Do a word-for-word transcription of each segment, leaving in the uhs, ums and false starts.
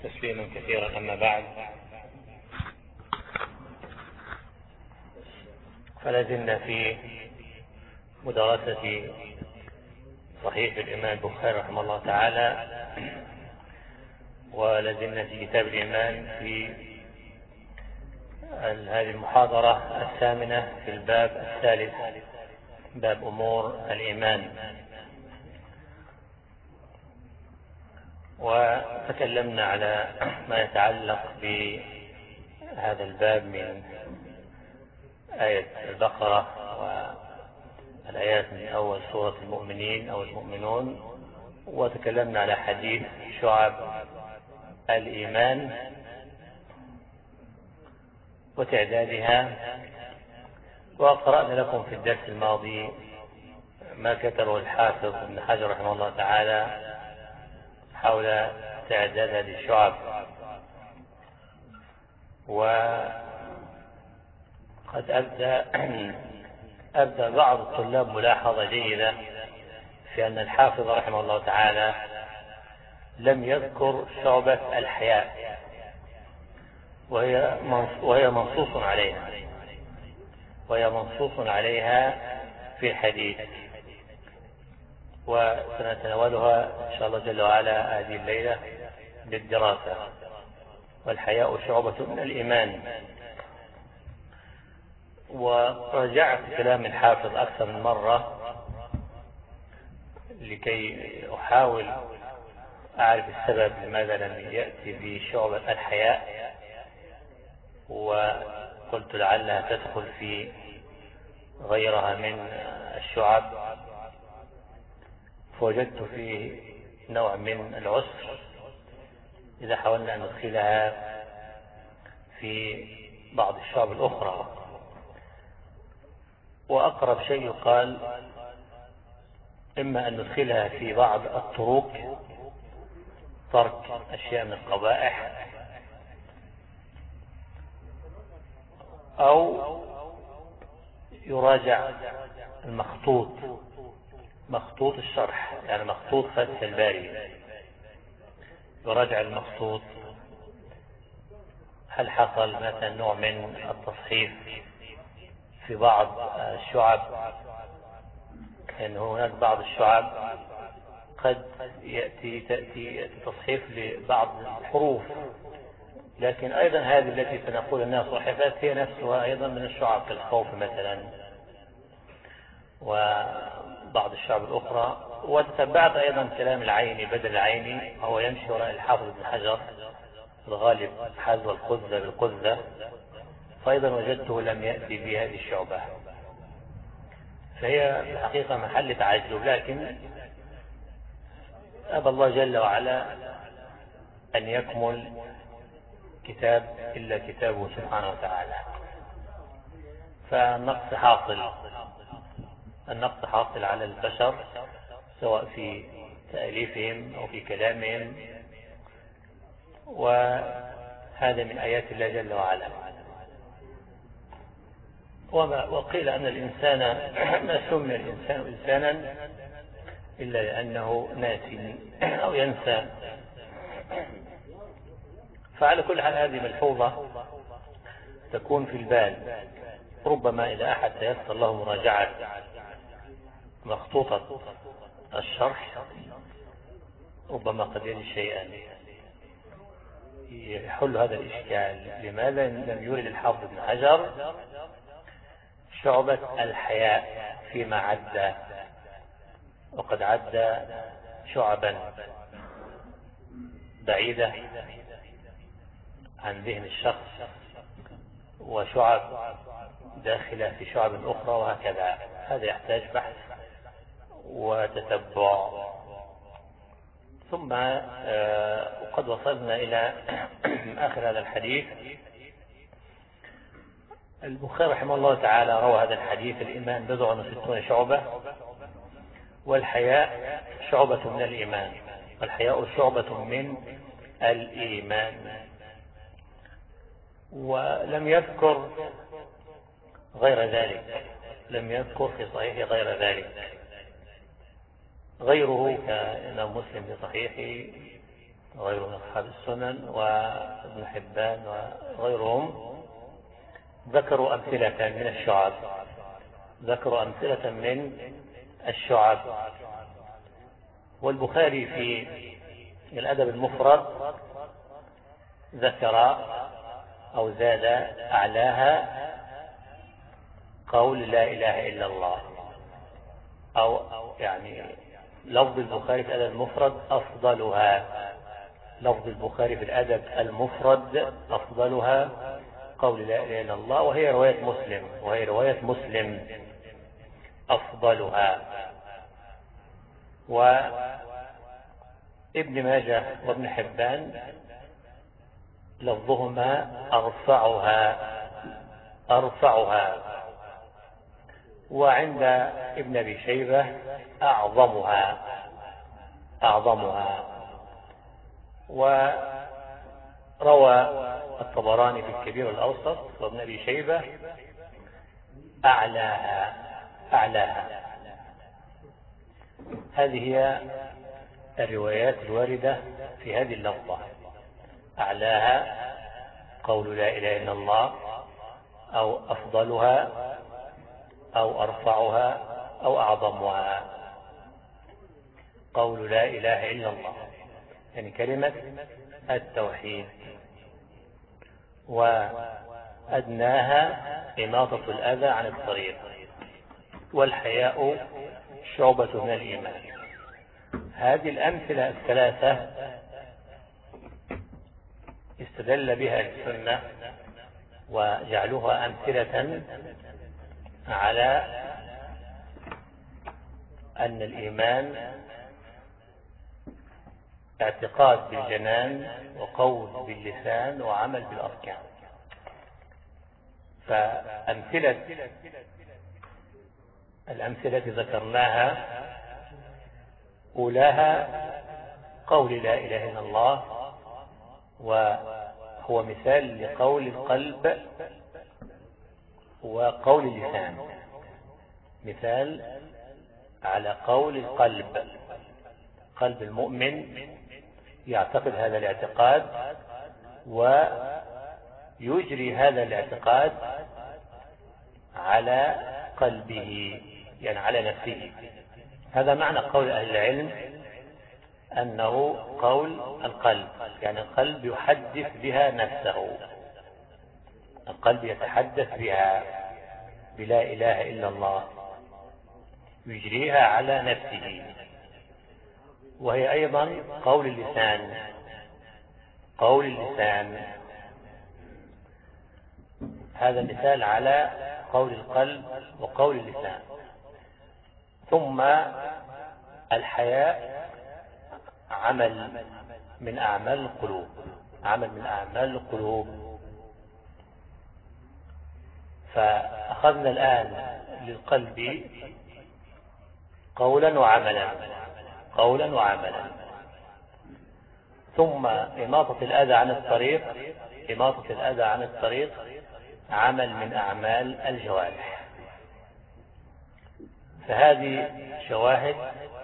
تسليما كثيرا. أما بعد، فلازلنا في مدرسة صحيح الإمام البخاري رحمه الله تعالى، ولازلنا في كتاب الإيمان في هذه المحاضرة الثامنة في الباب الثالث، باب أمور الإيمان. وتكلمنا على ما يتعلق بهذا الباب من آية البقرة والآيات من أول سورة المؤمنين أو المؤمنون، وتكلمنا على حديث شعب الإيمان وتعدادها، وقرأنا لكم في الدرس الماضي ما كتبه الحافظ ابن حجر رحمه الله تعالى حول تعداد هذه الشعب. وقد أبدأ أبدأ بعض الطلاب ملاحظة جيدة في أن الحافظ رحمه الله تعالى لم يذكر شعبة الحياء، وهي وهي منصوص عليها وهي منصوص عليها في الحديث، وسنتناولها إن شاء الله جل وعلا هذه الليلة بالدراسة. والحياء شعبة من الإيمان. ورجعت كلام الحافظ أكثر من مرة لكي أحاول أعرف السبب لماذا لم يأتي بشعبة الحياء، وقلت لعلها تدخل في غيرها من الشعب، فوجدت فيه نوع من العسر إذا حاولنا أن ندخلها في بعض الشعب الأخرى. وأقرب شيء يقال إما أن ندخلها في بعض الطرق، ترك أشياء من القبائح، أو يراجع المخطوط مخطوط الشرح، يعني مخطوط فتح الباري، يراجع المخطوط هل حصل مثلا نوع من التصحيف في بعض الشعب، لأن هناك بعض الشعب قد يأتي تأتي تصحيف لبعض الحروف، لكن أيضا هذه التي سنقول أنها صحفات هي نفسها أيضا من الشعب كالخوف مثلا وبعض الشعب الأخرى. وتتبعت أيضا كلام العيني بدل العيني، وهو يمشي وراء الحافظ ابن حجر الغالب حذو القذة بالقذة، فأيضا وجدته لم يأتي بهذه الشعبة، فهي الحقيقة محل تعجب. لكن أبى الله جل وعلا أن يكمل كتاب إلا كتابه سبحانه وتعالى، فالنقص حاصل النقص حاصل على البشر، سواء في تأليفهم أو في كلامهم، وهذا من آيات الله جل وعلا. وما وقيل أن الإنسان ما سمي الإنسان إنسانا إلا لأنه ناسي أو ينسى. فعلى كل حال هذه ملحوظة تكون في البال، ربما إذا أحد تيسر له مراجعة مخطوطة الشرح ربما قد يجد شيئا يحل هذا الإشكال. لماذا لم يورد الحافظ ابن حجر شعبة الحياء فيما عد، وقد عد شعبا بعيدة عن ذهن الشخص، وشعب داخلة في شعب أخرى، وهكذا. هذا يحتاج بحث وتتبع. ثم وقد وصلنا إلى آخر هذا الحديث. البخاري رحمه الله تعالى روى هذا الحديث: الإيمان بضع وستون شعبة، والحياء شعبة من الإيمان، والحياء شعبة من الإيمان. ولم يذكر غير ذلك، لم يذكر في صحيح غير ذلك. غيره كإمام مسلم في صحيحه وغيره من أصحاب السنن وابن حبان وغيرهم ذكروا أمثلة من الشعب ذكروا أمثلة من الشعب. والبخاري في الأدب المفرد ذكر أو زاد أعلاها قول لا إله إلا الله، أو يعني لفظ البخاري في الأدب المفرد أفضلها، لفظ البخاري في الأدب المفرد أفضلها قول لا إله إلا الله، وهي رواية مسلم وهي رواية مسلم أفضلها. وابن ماجه وابن حبان لفظهما أرفعها أرفعها وعند ابن أبي شيبة أعظمها أعظمها وروى الطبراني في الكبير والأوسط وابن أبي شيبة أعلاها أعلاها. هذه هي الروايات الواردة في هذه اللفظة. أعلاها قول لا إله إلا الله، أو أفضلها، أو أرفعها، أو أعظمها. قول لا إله إلا الله يعني كلمة التوحيد. وأدناها إماطة الأذى عن الطريق، والحياء شعبة من الإيمان. هذه الأمثلة الثلاثة استدل بها السنة وجعلوها أمثلة على أن الإيمان اعتقاد بالجنان وقول باللسان وعمل بالأركان. فأمثلة الأمثلة ذكرناها أولاها قول لا إله إلا الله، وهو مثال لقول القلب وقول اللسان، مثال على قول القلب. قلب المؤمن يعتقد هذا الاعتقاد ويجري هذا الاعتقاد على قلبه، يعني على نفسه. هذا معنى قول أهل العلم أنه قول القلب، يعني القلب يحدث بها نفسه، القلب يتحدث بها بلا إله إلا الله، يجريها على نفسه. وهي أيضا قول اللسان، قول اللسان هذا مثال على قول القلب وقول اللسان. ثم الحياء عمل من أعمال القلوب، عمل من أعمال القلوب. فأخذنا الآن للقلب قولا وعملا، قولا وعملا. ثم إماطة الأذى عن الطريق، إماطة الأذى عن الطريق عمل من أعمال الجوارح. فهذه شواهد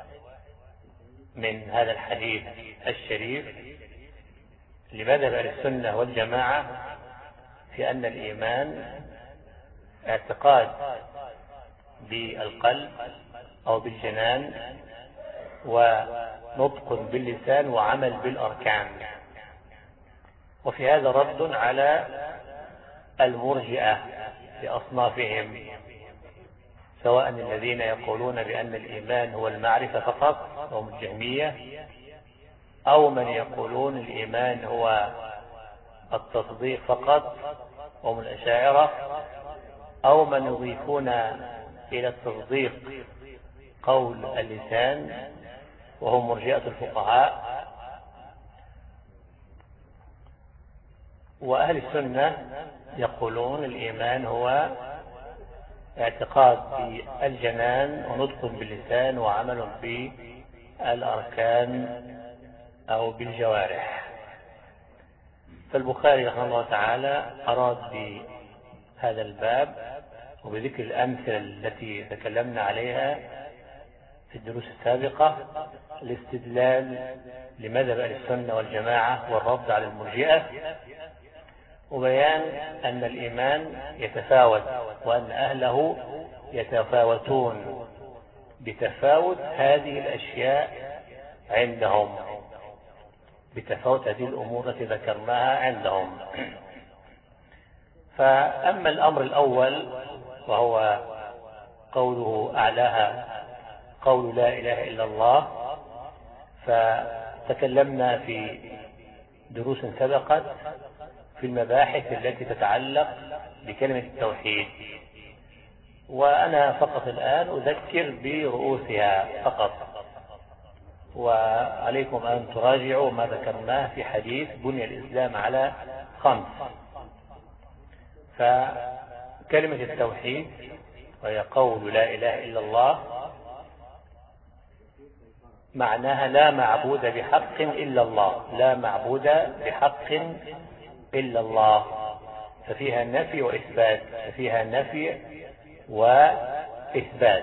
من هذا الحديث الشريف لمذهب أهل السنة والجماعة في أن الإيمان اعتقاد بالقلب أو بالجنان، ونطق باللسان، وعمل بالأركان. وفي هذا رد على المرجئة بأصنافهم، سواء الذين يقولون بأن الإيمان هو المعرفة فقط وهم الجهمية، أو من يقولون الإيمان هو التصديق فقط وهم الأشاعرة، أو من يضيفون إلى التصديق قول اللسان وهم مرجئة الفقهاء. وأهل السنة يقولون الإيمان هو اعتقاد بالجنان ونطق باللسان وعمل بالأركان أو بالجوارح. فالبخاري رحمه الله تعالى أراد بهذا الباب وبذكر الأمثلة التي تكلمنا عليها في الدروس السابقة الاستدلال لمذهب أهل السنة والجماعة والرد على المرجئة، وبيان أن الإيمان يتفاوت وأن أهله يتفاوتون بتفاوت هذه الأشياء عندهم، بتفاوت هذه الأمور التي ذكرناها عندهم. فأما الأمر الأول وهو قوله أعلاها قول لا إله إلا الله، فتكلمنا في دروس سبقت في المباحث التي تتعلق بكلمة التوحيد، وأنا فقط الآن أذكر برؤوسها فقط، وعليكم أن تراجعوا ما ذكرناه في حديث بني الإسلام على خمس. فكلمة التوحيد وهي قول لا إله إلا الله معناها لا معبود بحق إلا الله، لا معبود بحق إلا الله، ففيها نفي وإثبات، ففيها نفي وإثبات.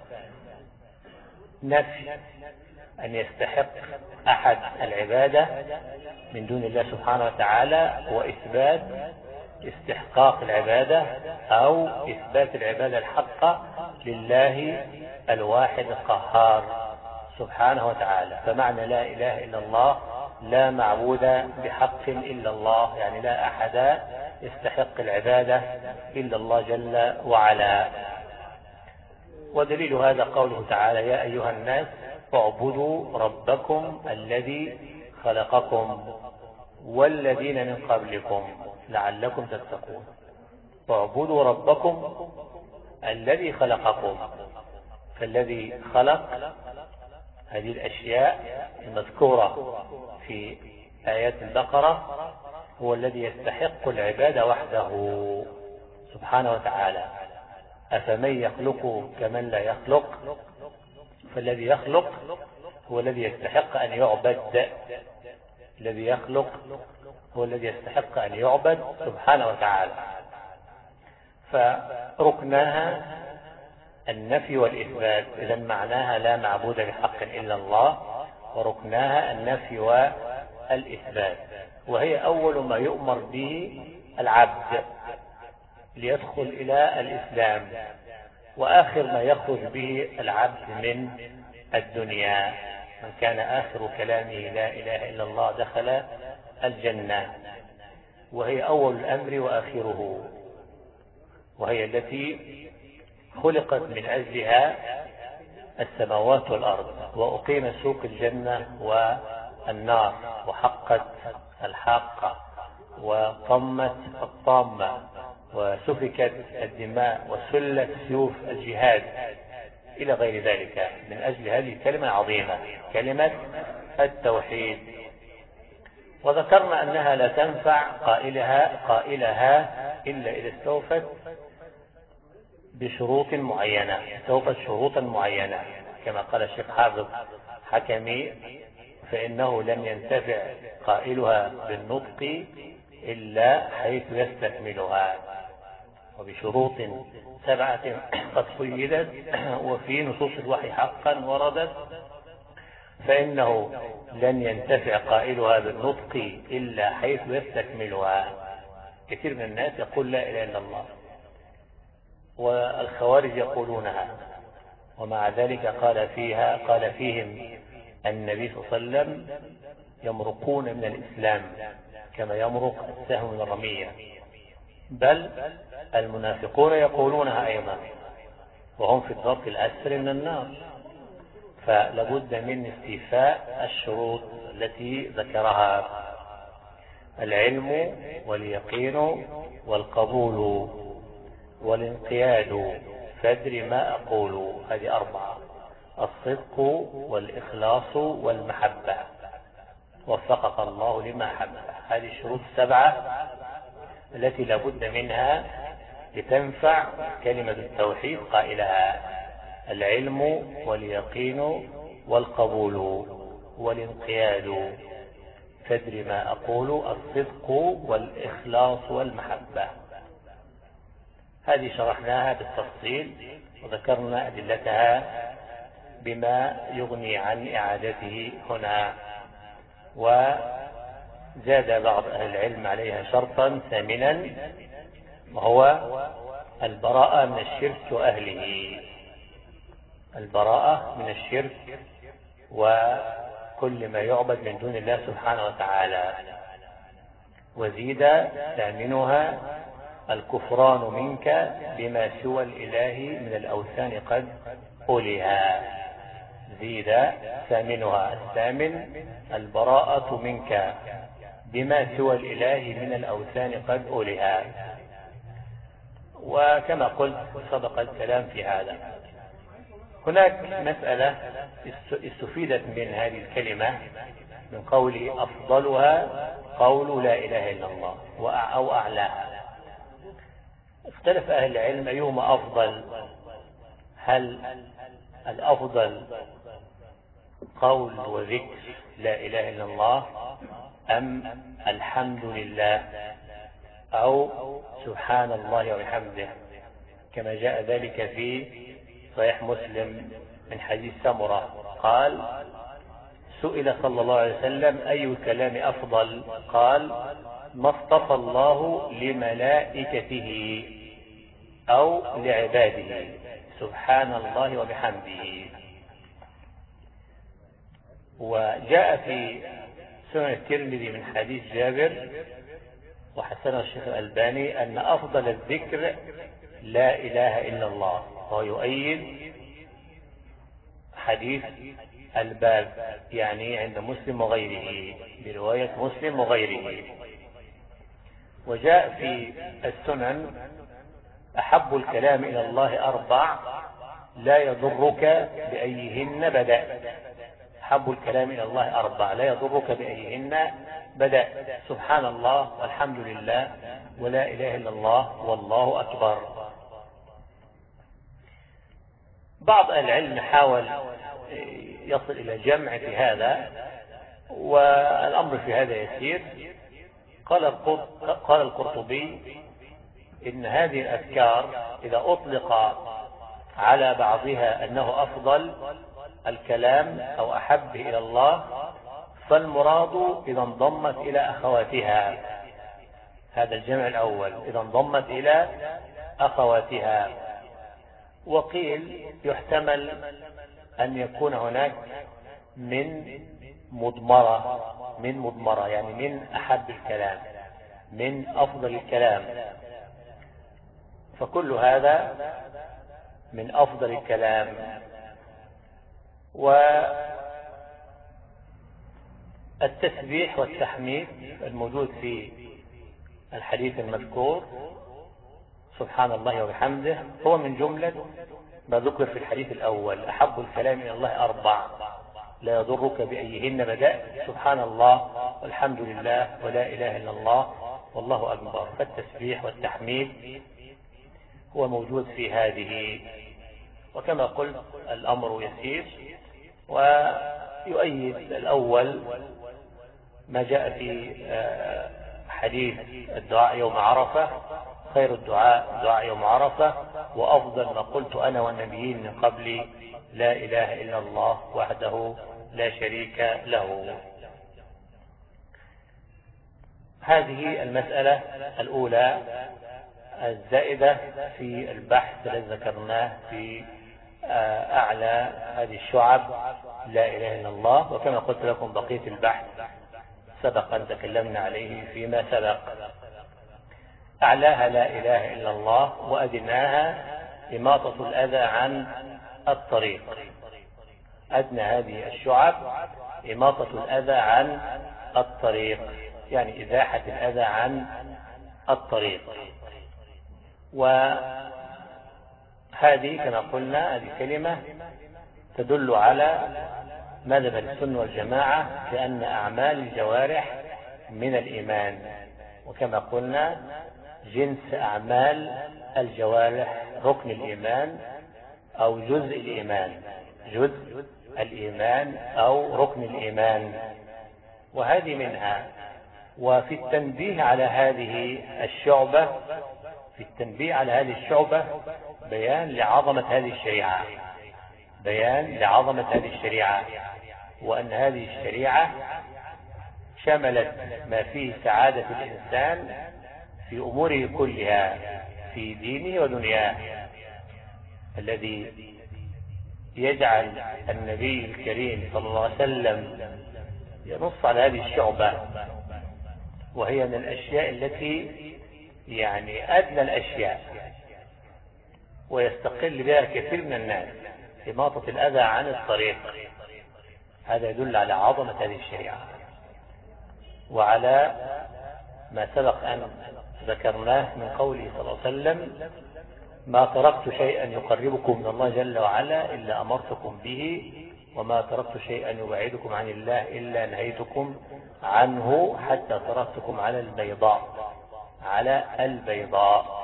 نفي أن يستحق أحد العبادة من دون الله سبحانه وتعالى، وإثبات استحقاق العبادة أو إثبات العبادة الحقة لله الواحد القهار سبحانه وتعالى. فمعنى لا إله إلا الله لا معبود بحق إلا الله، يعني لا أحد يستحق العبادة إلا الله جل وعلا. ودليل هذا قوله تعالى يا أيها الناس اعبدوا ربكم الذي خلقكم والذين من قبلكم لعلكم تتقون. اعبدوا ربكم الذي خلقكم، فالذي خلق هذه الأشياء المذكورة في آيات البقرة هو الذي يستحق العبادة وحده سبحانه وتعالى. أفمن يخلق كمن لا يخلق، فالذي يخلق هو الذي يستحق أن يعبد، الذي يخلق هو الذي يستحق أن يعبد سبحانه وتعالى. فركناها النفي والإثبات، إذا معناها لا معبود بحق إلا الله، وركناها النفي والإثبات، وهي أول ما يؤمر به العبد ليدخل إلى الإسلام، وآخر ما يخرج به العبد من الدنيا. من كان آخر كلامه لا إله إلا الله دخل الجنة، وهي أول الأمر وآخره، وهي التي خلقت من أجلها السماوات والأرض، وأقيم سوق الجنة والنار، وحقت الحاقة، وطمت الطامة، وسفكت الدماء، وسلت سيوف الجهاد إلى غير ذلك، من أجل هذه الكلمة العظيمة كلمة التوحيد. وذكرنا أنها لا تنفع قائلها قائلها إلا إذا استوفت بشروط معينة، استوفت شروطا معينة، كما قال الشيخ حافظ حكمي فإنه لن ينتفع قائلها بالنطق إلا حيث يستكملها، وبشروط سبعة قد قيدت وفي نصوص الوحي حقا وردت، فإنه لن ينتفع قائلها بالنطق إلا حيث يستكملها. كثير من الناس يقول لا إله إلا الله، والخوارج يقولونها، ومع ذلك قال فيها قال فيهم النبي صلى الله عليه وسلم يمرقون من الإسلام كما يمرق السهم من الرمية، بل المنافقون يقولونها أيضا وهم في الدرك الأسفل من النار. فلابد من استيفاء الشروط التي ذكرها: العلم واليقين والقبول والانقياد، فادر ما أقول، هذه أربعة: الصدق والإخلاص والمحبة، وفقك الله لما حب. هذه الشروط السبعة التي لابد منها لتنفع كلمة التوحيد قائلها: العلم واليقين والقبول والانقياد، فادر ما أقول، الصدق والإخلاص والمحبة. هذه شرحناها بالتفصيل وذكرنا أدلتها بما يغني عن إعادته هنا. وزاد بعض أهل العلم عليها شرطا ثامنا، وهو البراءة من الشرك وأهله، البراءة من الشرك وكل ما يعبد من دون الله سبحانه وتعالى. وزيد ثامنها الكفران منك بما سوى الإله من الأوثان قد أولها. زيد ثامنها الثامن البراءة منك بما سوى الإله من الأوثان قد أولها. وكما قلت سبق الكلام في هذا. هناك مسألة استفيدت من هذه الكلمة من قوله أفضلها قول لا إله إلا الله أو أعلاها. اختلف أهل العلم أيهما أفضل، هل الأفضل قول وذكر لا إله إلا الله أم الحمد لله أو سبحان الله وبحمده، كما جاء ذلك في صحيح مسلم من حديث سمرة قال سئل صلى الله عليه وسلم أي الكلام أفضل؟ قال ما اصطفى الله لملائكته أو لعباده سبحان الله وبحمده. وجاء في سنن الترمذي من حديث جابر وحسنه الشيخ الألباني أن أفضل الذكر لا إله إلا الله، وهو يؤيد حديث الباب يعني عند مسلم وغيره برواية مسلم وغيره. وجاء في السنن أحب الكلام إلى الله أربع لا يضرك بأيهن بدأ. أحب الكلام إلى الله أربع لا يضرك بأيهن بدأ، سبحان الله والحمد لله ولا إله إلا الله والله أكبر. بعض أهل العلم حاول يصل إلى جمع في هذا، والأمر في هذا يسير. قال القرطبي إن هذه الأذكار إذا أطلق على بعضها أنه أفضل الكلام أو أحب إلى الله فالمراد إذا انضمت إلى أخواتها، هذا الجمع الأول إذا انضمت إلى أخواتها. وقيل يحتمل أن يكون هناك من مضمرة من مضمرة يعني من أحب الكلام من أفضل الكلام، فكل هذا من أفضل الكلام. والتسبيح والتحميد الموجود في الحديث المذكور سبحان الله وبحمده هو من جملة ما ذكر في الحديث الأول أحب الكلام إلى الله أربع لا يضرك بأيهن بدأت سبحان الله والحمد لله ولا إله إلا الله والله أكبر. فالتسبيح والتحميد هو موجود في هذه. وكما قلت الأمر يسير، ويؤيد الأول ما جاء في حديث الدعاء يوم عرفة خير الدعاء دعاء يوم عرفة وأفضل ما قلت أنا والنبيين من قبلي لا إله إلا الله وحده لا شريك له. هذه المسألة الأولى الزائدة في البحث الذي ذكرناه في أعلى هذه الشعب لا إله إلا الله. وكما قلت لكم بقية البحث سبق أن تكلمنا عليه فيما سبق. أعلاها لا إله إلا الله وأدناها إماطة الأذى عن الطريق. أدنى هذه الشعب إماطة الأذى عن الطريق يعني إزاحة الأذى عن الطريق. وهذه كما قلنا هذه كلمة تدل على مذهب السنة والجماعة كأن أعمال الجوارح من الإيمان. وكما قلنا جنس أعمال الجوارح ركن الإيمان أو جزء الإيمان جزء الإيمان أو ركن الإيمان، وهذه منها. وفي التنبيه على هذه الشعبة في التنبيه على هذه الشعبة بيان لعظمة هذه الشريعة بيان لعظمة هذه الشريعة وأن هذه الشريعة شملت ما فيه سعادة الإنسان في أموره كلها في دينه ودنياه، الذي يجعل النبي الكريم صلى الله عليه وسلم ينص على هذه الشعبة، وهي من الأشياء التي يعني أدنى الأشياء ويستقل بها كثير من الناس، إماطة الأذى عن الطريق. هذا يدل على عظمة هذه الشريعة وعلى ما سبق أن ذكرناه من قوله صلى الله عليه وسلم: ما تركت شيئا يقربكم من الله جل وعلا إلا أمرتكم به، وما تركت شيئا يبعدكم عن الله إلا نهيتكم عنه، حتى تركتكم على البيضاء على البيضاء.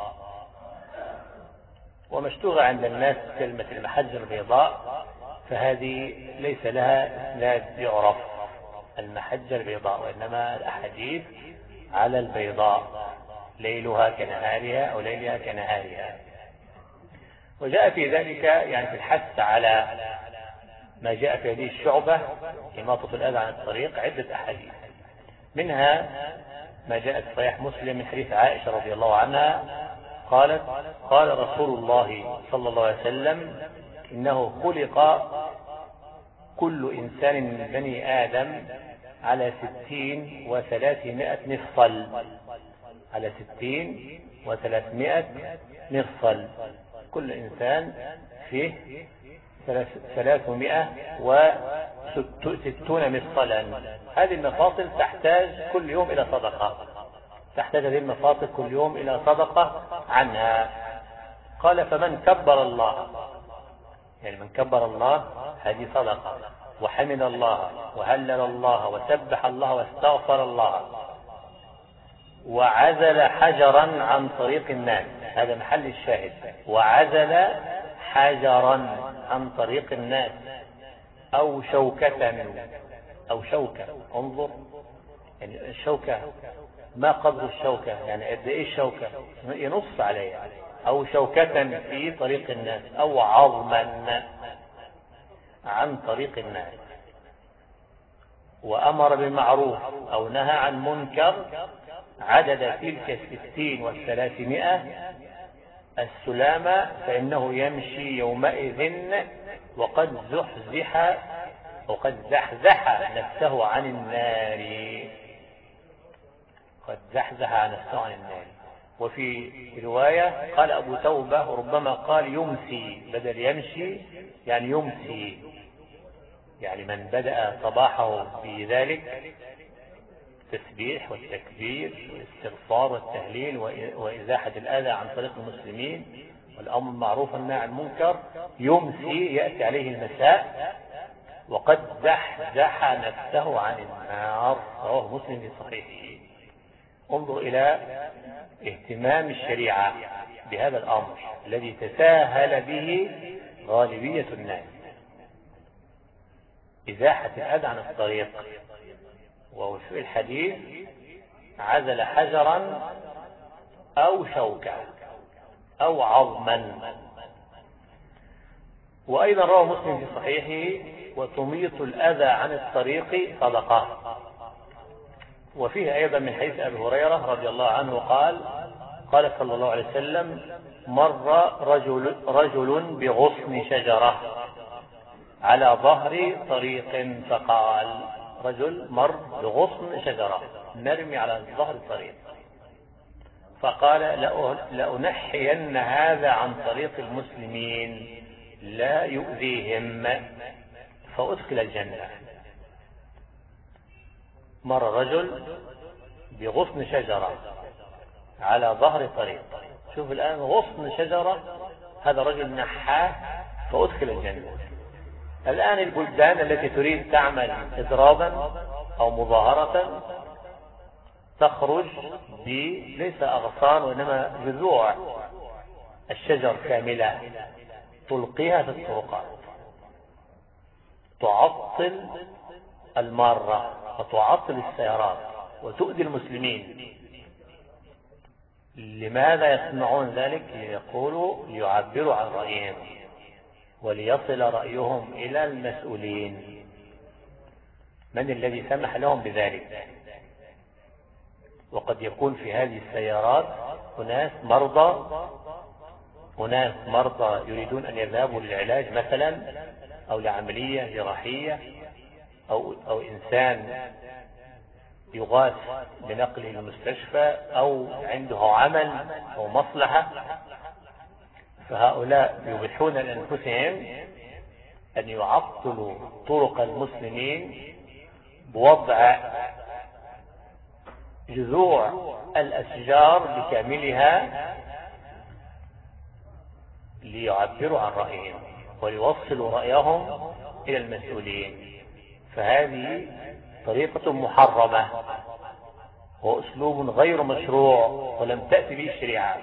ومشتوغة عند الناس كلمة المحجة البيضاء، فهذه ليس لها إسناد يعرف المحجة البيضاء، وإنما الأحاديث على البيضاء ليلها كنهارها أو ليلها كنهارها. وجاء في ذلك يعني في الحث على ما جاء في هذه الشعبة إماطة الأذى عن الطريق عدة أحاديث، منها ما جاء في صحيح مسلم من حديث عائشة رضي الله عنها قالت: قال رسول الله صلى الله عليه وسلم: إنه خلق كل إنسان من بني آدم على ستين وثلاثمائة مفصل، على ستين وثلاثمائة مفصل، كل إنسان فيه ثلاثمائة وستون مفصلا. هذه المفاصل تحتاج كل يوم إلى صدقة، تحتاج هذه المفاصل كل يوم إلى صدقة عنها. قال: فمن كبر الله، يعني من كبر الله هذه صدقة، وحمد الله وهلل الله وسبح الله واستغفر الله، وعزل حجرا عن طريق الناس، هذا محل الشاهد، وعزل حجرا عن طريق الناس، أو شوكة، أو شوكة، انظر يعني الشوكة ما قدر الشوكة، يعني قد ايه الشوكة ينص عليها، أو شوكة في طريق الناس، أو عظما عن طريق الناس، وأمر بالمعروف أو نهى عن منكر، عدد تلك الستين والثلاثمائة السلامة، فإنه يمشي يومئذ وقد زحزح وقد زحزح نفسه عن النار، قد زحزح نفسه عن النار. وفي رواية قال أبو توبة ربما قال يمسي بدل يمشي، يعني يمسي، يعني من بدأ صباحه في ذلك التسبيح والتكبير والاستغفار والتهليل وإزاحة الأذى عن طريق المسلمين والأمر بالمعروف والنهي عن المنكر، يمسي يأتي عليه المساء وقد زحزح نفسه عن النار. رواه مسلم في صحيحه. انظر إلى اهتمام الشريعة بهذا الأمر الذي تساهل به غالبية الناس، إزاحة الأذى عن الطريق. وفي الحديث عزل حجرا أو شوكة أو عظما. وأيضا رواه مسلم في صحيحه وتميط الأذى عن الطريق صدقة. وفيه أيضا من حديث أبي هريرة رضي الله عنه قال: قال صلى الله عليه وسلم: مر رجل, رجل بغصن شجرة على ظهر طريق، فقال، رجل مر بغصن شجرة مرمي على ظهر الطريق، فقال: لأنحين هذا عن طريق المسلمين لا يؤذيهم فأدخل الجنة. مر رجل بغصن شجرة على ظهر طريق، شوف الآن غصن شجرة، هذا رجل نحاه فأدخل الجنة. الآن البلدان التي تريد تعمل إضرابا أو مظاهرة تخرج ب ليس أغصان وإنما جذوع الشجر كاملة، تلقيها في الطرقات، تعطل المارة وتعطل السيارات وتؤذي المسلمين. لماذا يصنعون ذلك؟ ليقولوا ليعبروا عن رأيهم وليصل رأيهم إلى المسؤولين. من الذي سمح لهم بذلك؟ وقد يكون في هذه السيارات أناس مرضى أناس مرضى يريدون أن يذهبوا للعلاج مثلا، أو لعملية جراحية، أو, أو إنسان يغاث بنقله للمستشفى، أو عنده عمل أو مصلحة. فهؤلاء يبيحون لأنفسهم أن يعطلوا طرق المسلمين بوضع جذوع الأشجار بكاملها ليعبروا عن رأيهم ويوصلوا رأيهم إلى المسؤولين. فهذه طريقة محرمة وأسلوب غير مشروع، ولم تأتي به الشريعة،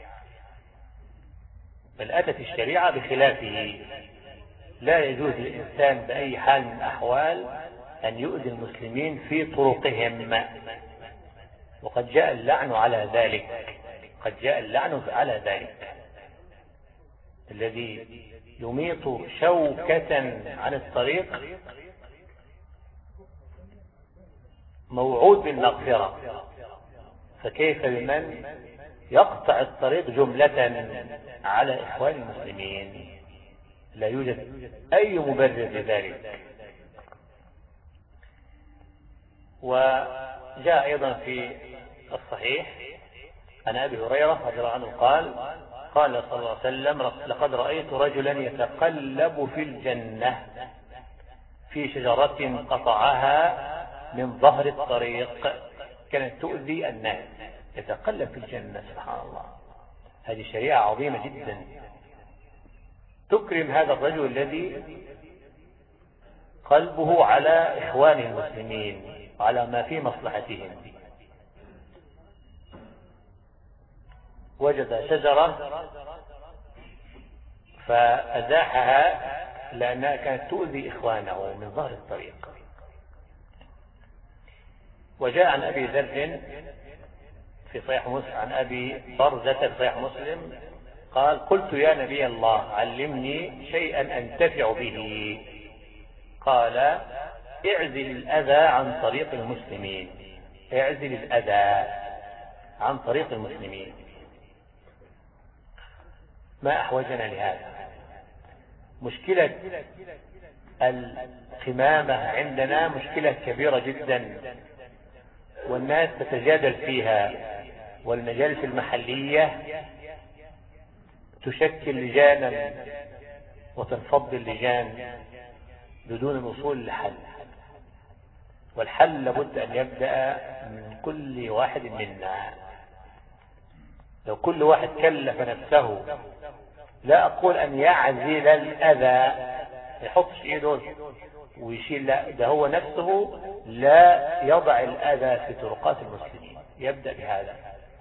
بل أتت الشريعة بخلافه. لا يجوز للإنسان بأي حال من الأحوال أن يؤذي المسلمين في طرقهم، وقد جاء اللعن على ذلك. قد جاء اللعن على ذلك. الذي يميط شوكة عن الطريق موعود بالمغفرة، فكيف بمن يقطع الطريق جملة على إخوان المسلمين؟ لا يوجد أي مبرر لذلك. وجاء أيضا في الصحيح عن أبي هريرة رضي الله عنه قال قال صلى الله عليه وسلم: لقد رأيت رجلا يتقلب في الجنة في شجرة قطعها من ظهر الطريق كانت تؤذي الناس. يتقلب في الجنة، سبحان الله. هذه شريعة عظيمة جدا تكرم هذا الرجل الذي قلبه على إخوانه المسلمين وعلى ما في مصلحتهم. وجد شجرة فأزاحها لأنها كانت تؤذي إخوانه من ظهر الطريق. وجاء عن أبي ذر في صحيح مسلم عن أبي برزة في صحيح مسلم قال: قلت يا نبي الله علمني شيئا أنتفع به. قال: اعزل الأذى عن طريق المسلمين. اعزل الأذى عن طريق المسلمين. ما أحوجنا لهذا؟ مشكلة القمامة عندنا مشكلة كبيرة جدا، والناس تتجادل فيها، والمجالس المحلية تشكل لجانا وتنفض اللجان بدون الوصول لحل. والحل لابد أن يبدأ من كل واحد منا. لو كل واحد كلف نفسه، لا أقول أن يعزل الأذى يحطش إيده ويشيل، لا، ده هو نفسه لا يضع الأذى في طرقات المسلمين. يبدأ بهذا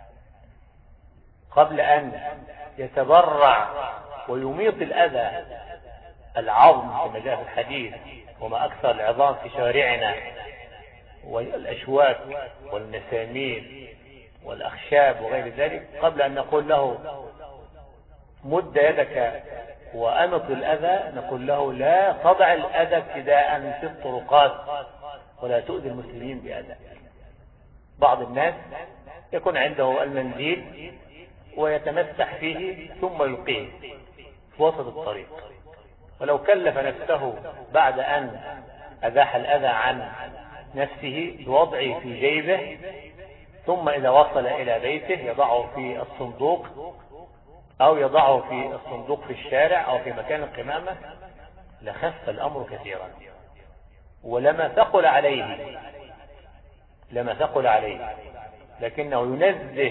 قبل أن يتبرع ويميط الأذى. العظم كما جاء في الحديث: وما أكثر العظام في شوارعنا، والأشواك والمسامير والأخشاب وغير ذلك. قبل أن نقول له مد يدك وأمط الأذى، نقول له لا تضع الأذى ابتداء في الطرقات ولا تؤذي المسلمين بأذى. بعض الناس يكون عنده المنديل ويتمسح فيه ثم يلقيه في وسط الطريق، ولو كلف نفسه بعد أن أزاح الأذى عن نفسه بوضعه في جيبه، ثم إذا وصل إلى بيته يضعه في الصندوق أو يضعه في الصندوق في الشارع أو في مكان القمامة، لخف الأمر كثيرا ولما ثقل عليه لما ثقل عليه لكنه ينزه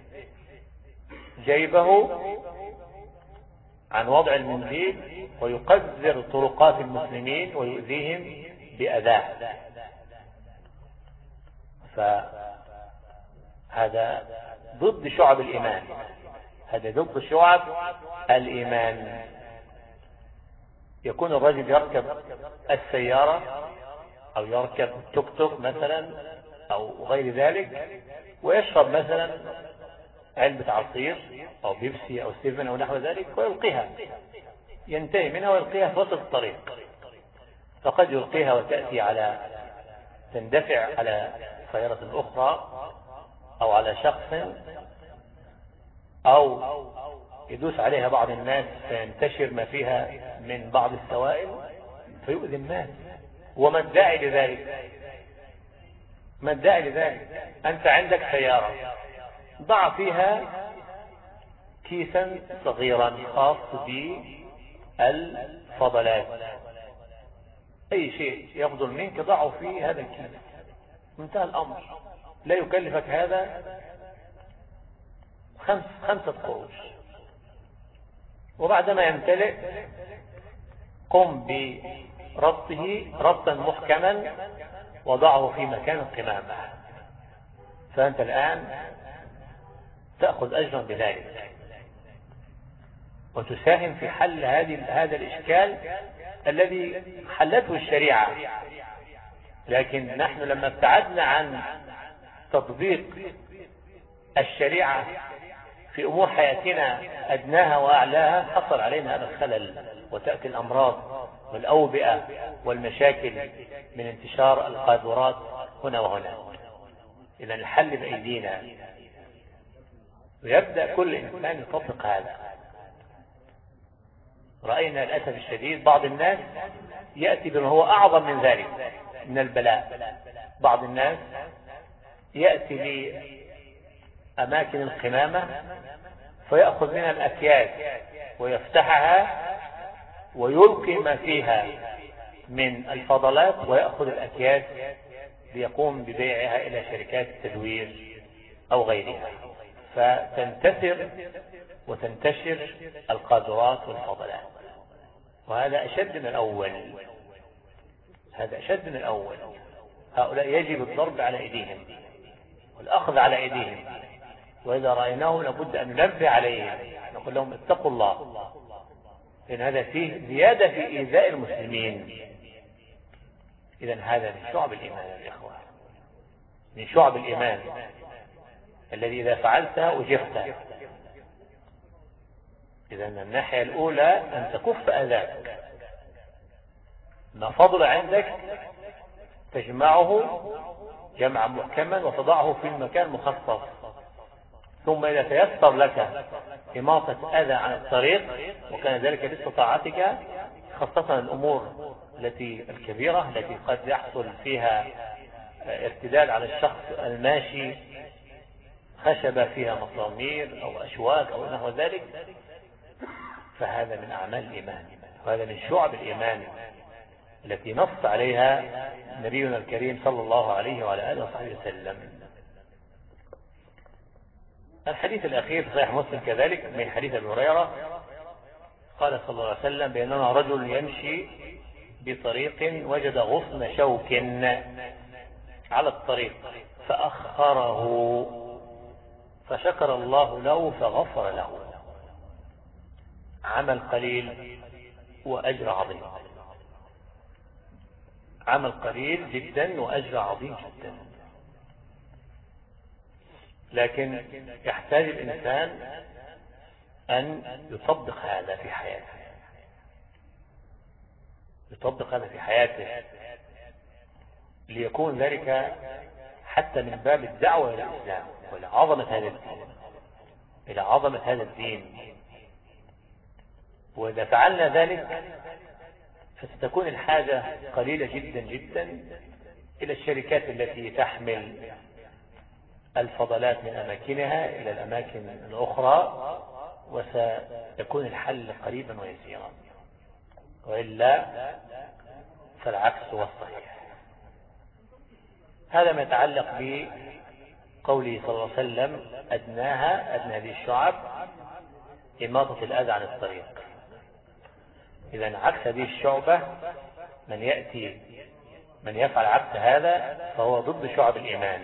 جيبه عن وضع المنديل ويقذر طرقات المسلمين ويؤذيهم بأذاه. فهذا ضد شعب الإيمان، هذا ضد شعب الإيمان. يكون الرجل يركب السيارة أو يركب توك توك مثلا أو غير ذلك، ويشرب مثلا علبة عصير أو بيبسي أو سيفن أو نحو ذلك ويلقيها، ينتهي منها ويلقيها في وسط الطريق. فقد يلقيها وتأتي على تندفع على سيارة أخرى أو على شخص أو يدوس عليها بعض الناس فينتشر ما فيها من بعض السوائل فيؤذي الناس. وما الداعي لذلك؟ ما الداعي لذلك؟ أنت عندك سيارة ضع فيها كيسا صغيرا خاص بالفضلات، أي شيء يفضل منك ضعه في هذا الكيس، منتهى الأمر، لا يكلفك هذا خمس خمسة قروش. وبعدما يمتلئ قم بربطه ربطا محكما وضعه في مكان القمامة، فأنت الآن تأخذ أجرا بذلك وتساهم في حل هذه هذا الإشكال الذي حلته الشريعة. لكن نحن لما ابتعدنا عن تطبيق الشريعة في أمور حياتنا أدناها وأعلاها حصل علينا هذا الخلل، وتأتي الأمراض والأوبئة والمشاكل من انتشار القاذورات هنا وهنا. إذا الحل بأيدينا، ويبدأ كل إنسان يطبق هذا. رأينا للأسف الشديد بعض الناس يأتي بما هو أعظم من ذلك من البلاء. بعض الناس يأتي لأماكن القمامة فيأخذ منها الأكياس ويفتحها ويلقي ما فيها من الفضلات ويأخذ الأكياس ليقوم ببيعها إلى شركات التدوير أو غيرها، فتنتثر وتنتشر القاذورات والفضلات. وهذا أشد من الأول، هذا أشد من الأول. هؤلاء يجب الضرب على أيديهم والأخذ على أيديهم، وإذا رأيناهم لابد أن ننبه عليهم، نقول لهم اتقوا الله، لأن هذا فيه زيادة في إيذاء المسلمين. إذن هذا من شعب الإيمان يا إخوة، من شعب الإيمان الذي إذا فعلتها أجرت. إذن الناحية الأولى أن تكف أذاك، ما فضل عندك تجمعه جمعا محكما وتضعه في المكان المخصص، ثم إذا تيسر لك إماطة أذى عن الطريق وكان ذلك باستطاعتك، خاصة الأمور التي الكبيرة التي قد يحصل فيها ارتداد على الشخص الماشي، خشب فيها مسامير أو أشواك أو نحو ذلك، فهذا من أعمال الإيمان، وهذا من شعب الإيمان التي نص عليها نبينا الكريم صلى الله عليه وعلى آله وصحبه وسلم. الحديث الأخير في صحيح مسلم كذلك من حديث أبي هريرة قال صلى الله عليه وسلم: بينما رجل يمشي بطريق وجد غصن شوك على الطريق فأخره فشكر الله له فغفر له. عمل قليل وأجر عظيم، عمل قليل جدا وأجر عظيم جدا، لكن يحتاج الإنسان أن يطبق هذا في حياته، يطبق هذا في حياته ليكون ذلك حتى من باب الدعوة إلى الإسلام وإلى عظمة هذا الدين، إلى عظمة هذا الدين. وإذا فعلنا ذلك فستكون الحاجة قليلة جدا جدا إلى الشركات التي تحمل الفضلات من أماكنها إلى الأماكن الأخرى، وسيكون الحل قريبا ويسيرا، وإلا فالعكس هو الصحيح. هذا ما يتعلق بقوله صلى الله عليه وسلم: أدناها أدنى هذه الشعب إماطة الأذى عن الطريق. إذن عكس هذه الشعبة من يأتي من يفعل عكس هذا فهو ضد شعب الإيمان.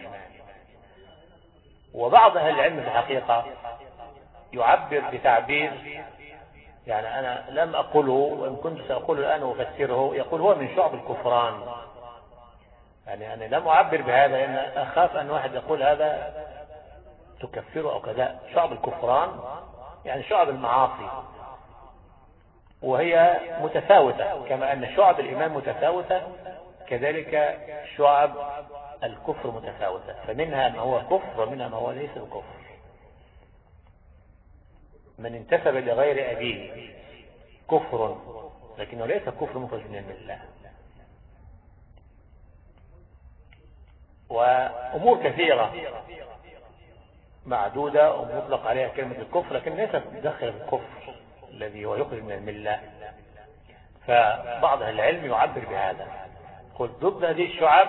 وبعض أهل العلم في الحقيقة يعبر بتعبير، يعني أنا لم أقوله وإن كنت سأقوله الآن وأفسره، يقول هو من شعب الكفران. يعني أنا لم أعبر بهذا لأن أخاف أن واحد يقول هذا تكفره أو كذا. شعب الكفران يعني شعب المعاصي، وهي متفاوتة كما أن شعب الإيمان متفاوتة، كذلك شعب الكفر متفاوتة، فمنها ما هو كفر ومنها ما هو ليس الكفر. من انتسب لغير أبيه كفر، لكنه ليس كفر مخرج من الملة. وأمور كثيرة معدودة ومطلق عليها كلمة الكفر، لكن ليست تدخل الكفر الذي هو يخرج من الملة. فبعض العلم يعبر بهذا، قل ضد هذه الشعب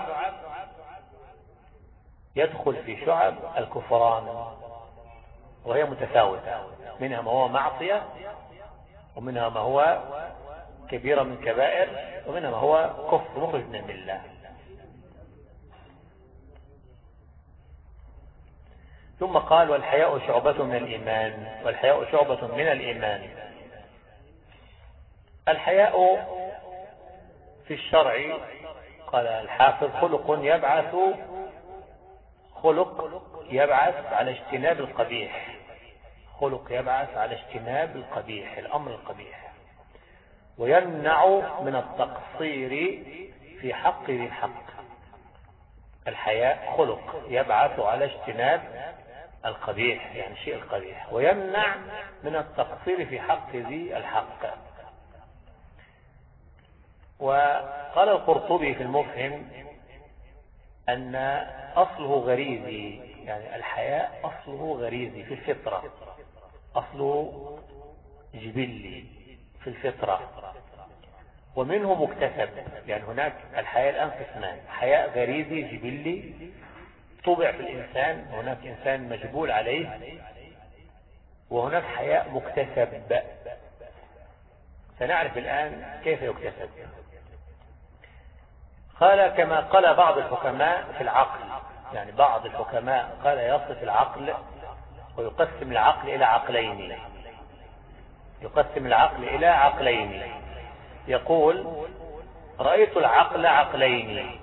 يدخل في شعب الكفران، وهي متفاوتة، منها ما هو معصية، ومنها ما هو كبيرة من كبائر، ومنها ما هو كفر مخرج من الملة. ثم قال والحياء شعبة من الإيمان. والحياء شعبة من الإيمان. الحياء في الشرع قال الحافظ خلق يبعث خلق يبعث على اجتناب القبيح. خلق يبعث على اجتناب القبيح، الأمر القبيح، ويمنع من التقصير في حق ذي الحق. الحياء خلق يبعث على اجتناب القبيح، يعني شيء القبيح، ويمنع من التقصير في حق ذي الحق. وقال القرطبي في المفهم أن أصله غريزي، يعني الحياء أصله غريزي في الفطرة، أصله جبلي في الفطرة، ومنه مكتسب. يعني هناك الحياء الآن قسمان: حياء غريزي جبلي طبع في الإنسان، وهناك إنسان مجبول عليه، وهناك حياء مكتسب. سنعرف الآن كيف يكتسب. قال كما قال بعض الحكماء في العقل، يعني بعض الحكماء قال يصف العقل ويقسم العقل إلى عقلين، يقسم العقل إلى عقلين. يقول رأيت العقل عقلين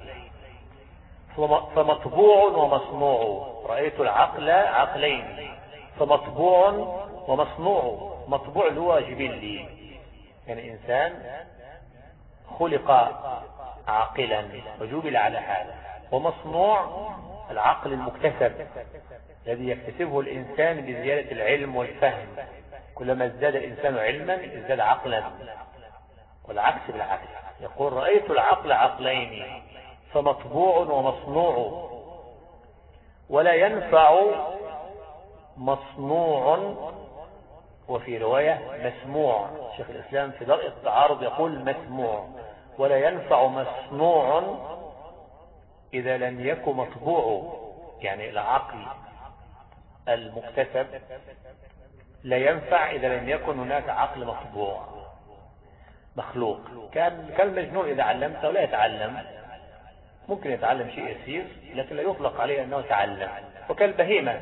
فمطبوع ومصنوع. رأيت العقل عقلين فمطبوع ومصنوع. مطبوع اللي هو جبلي، يعني إنسان خلق عاقلا وجبل على هذا. ومصنوع العقل المكتسب الذي يكتسبه الإنسان بزيادة العلم والفهم. كلما ازداد الإنسان علما ازداد عقلا، والعكس بالعكس. يقول رأيت العقل عقلين فمطبوع ومصنوع، ولا ينفع مصنوع، وفي رواية مسموع. شيخ الإسلام في درء التعارض يقول مسموع، ولا ينفع مصنوع إذا لم يكن مطبوع. يعني العقل المكتسب لا ينفع إذا لم يكن هناك عقل مطبوع مخلوق. كان كالمجنون إذا علمته لا يتعلم، ممكن يتعلم شيء يسير لكن لا يطلق عليه أنه تعلم. وكالبهيمة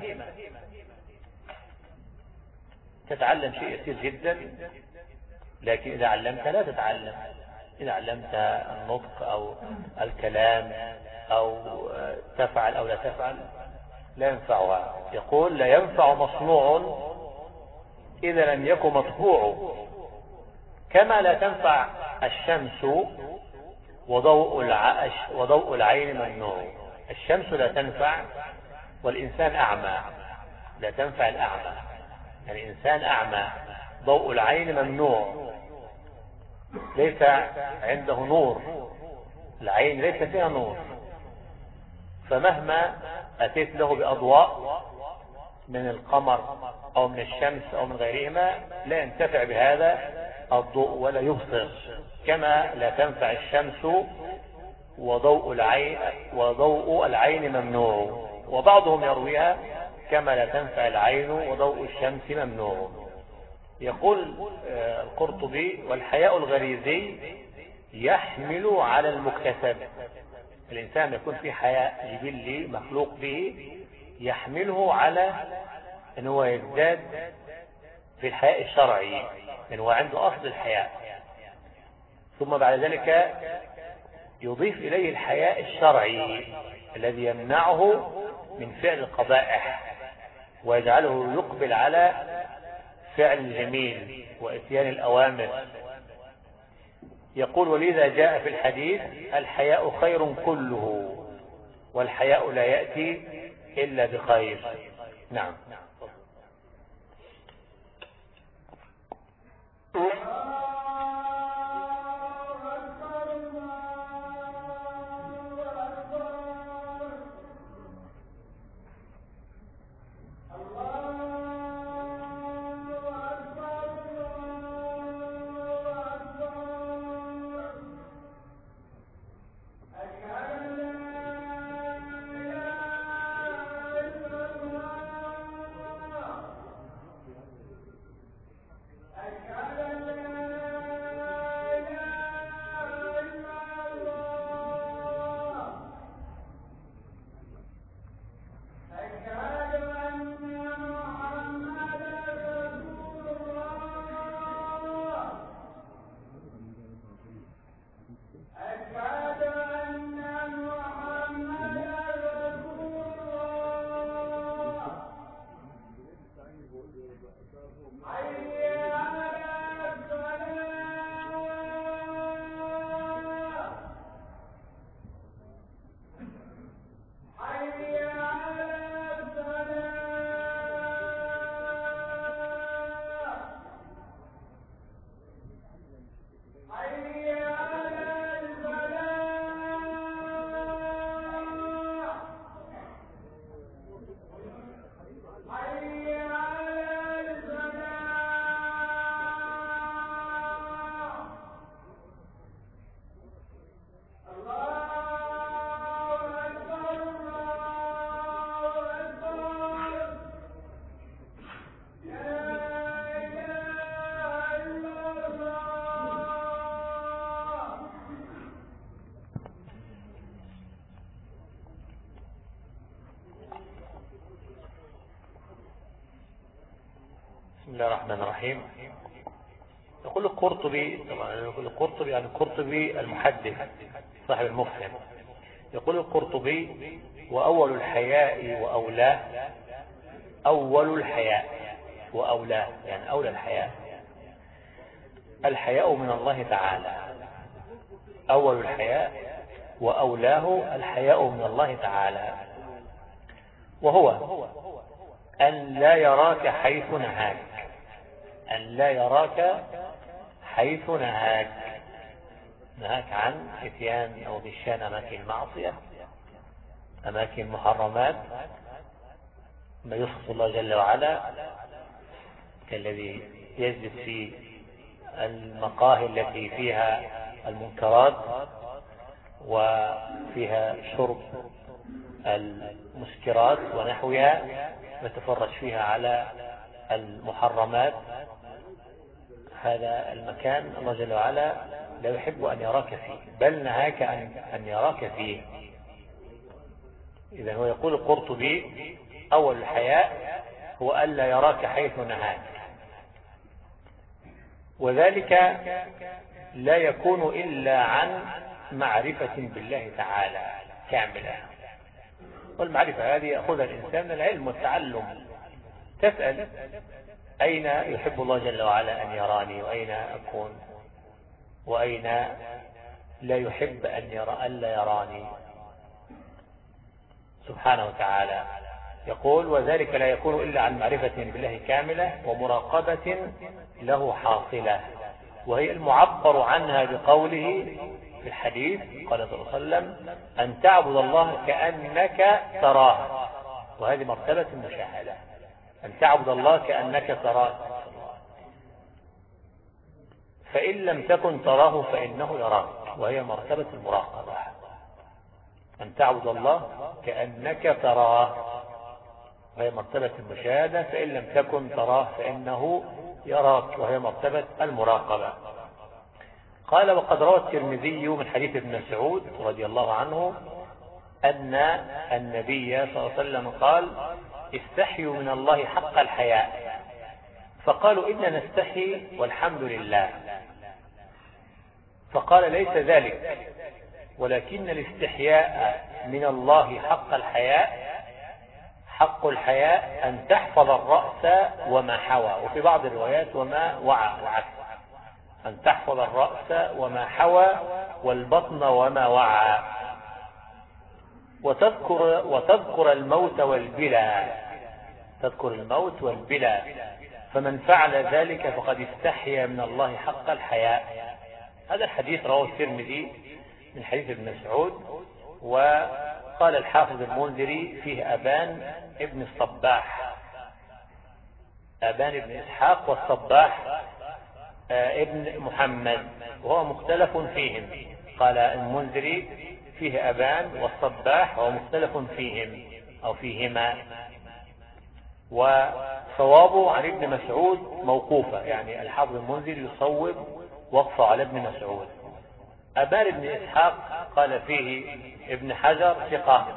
تتعلم شيء يسير جدا، لكن إذا علمت لا تتعلم. إذا علمت النطق أو الكلام أو تفعل أو لا تفعل لا ينفعها. يقول لا ينفع مصنوع إذا لم يكن مطبوع، كما لا تنفع الشمس وضوء العش وضوء العين ممنوع. الشمس لا تنفع والإنسان أعمى، لا تنفع الأعمى، يعني إنسان أعمى ضوء العين ممنوع، ليس عنده نور، العين ليس فيها نور، فمهما أتيت له بأضواء من القمر أو من الشمس أو من غيرهما لا ينتفع بهذا الضوء ولا يبصر. كما لا تنفع الشمس وضوء العين وضوء العين ممنوع. وبعضهم يرويها كما لا تنفع العين وضوء الشمس ممنوع. يقول القرطبي والحياء الغريزي يحمل على المكتسب. الإنسان يكون فيه حياء جبلي مخلوق به يحمله على أنه هو يزداد في الحياء الشرعي، لأنه هو عنده أصل الحياء، ثم بعد ذلك يضيف إليه الحياء الشرعي الذي يمنعه من فعل القبائح ويجعله يقبل على فعل الجميل وإتيان الأوامر. يقول ولذا جاء في الحديث الحياء خير كله والحياء لا يأتي إلا بخير. نعم. بسم الله الرحمن الرحيم. يقول القرطبي، طبعا يقول القرطبي يعني القرطبي المحدث صاحب المفهم، يقول القرطبي: وأول الحياء وأولاه، أول الحياء وأولاه يعني أولى الحياء، الحياء من الله تعالى. أول الحياء وأولاه الحياء من الله تعالى، وهو أن لا يراك حيث نهاك، أن لا يراك حيث نهاك، نهاك عن اتيان أو غشان أماكن المعصية، أماكن المحرمات، ما يسخط الله جل وعلا، كالذي يجلس في المقاهي التي فيها المنكرات وفيها شرب المسكرات ونحوها، ويتفرج فيها على المحرمات. هذا المكان الله جل وعلا لا يحب أن يراك فيه، بل نهاك أن يراك فيه. إذا هو يقول القرطبي: أول الحياء هو ألا يراك حيث نهاك، وذلك لا يكون إلا عن معرفة بالله تعالى كاملة. والمعرفة هذه يأخذها الإنسان من العلم والتعلم. تسأل: أين يحب الله جل وعلا أن يراني، وأين أكون، وأين لا يحب أن يرى ألا يراني سبحانه وتعالى. يقول: وذلك لا يكون إلا عن معرفة بالله كاملة ومراقبة له حاصلة، وهي المعبر عنها بقوله في الحديث، قال صلى الله عليه وسلم: أن تعبد الله كأنك تراه. وهذه مرتبة المشاهدة، أن تعبد الله كأنك تراه، فإن لم تكن تراه فإنه يراك، وهي مرتبة المراقبة. أن تعبد الله كأنك تراه، وهي مرتبة المشاهدة، فإن لم تكن تراه فإنه يراك، وهي مرتبة المراقبة. قال: وقد روى الترمذي من حديث ابن مسعود رضي الله عنه أن النبي صلى الله عليه وسلم قال: استحيوا من الله حق الحياء، فقالوا: إننا نستحي والحمد لله. فقال: ليس ذلك، ولكن الاستحياء من الله حق الحياء، حق الحياء أن تحفظ الرأس وما حوى، وفي بعض الروايات وما وعى، العكس، أن تحفظ الرأس وما حوى والبطن وما وعى. وتذكر, وتذكر الموت والبلا، تذكر الموت والبلا، فمن فعل ذلك فقد استحيا من الله حق الحياء. هذا الحديث رواه الترمذي من حديث ابن مسعود. وقال الحافظ المنذري فيه أبان ابن الصباح، أبان ابن إسحاق والصباح ابن محمد، وهو مختلف فيهم. قال المنذري فيه أبان والصباح وهو مختلف فيهم أو فيهما. وصوابه عن ابن مسعود موقوفة، يعني الحافظ المنذري يصوب وقفه على ابن مسعود. أبان ابن إسحاق قال فيه ابن حجر ثقة،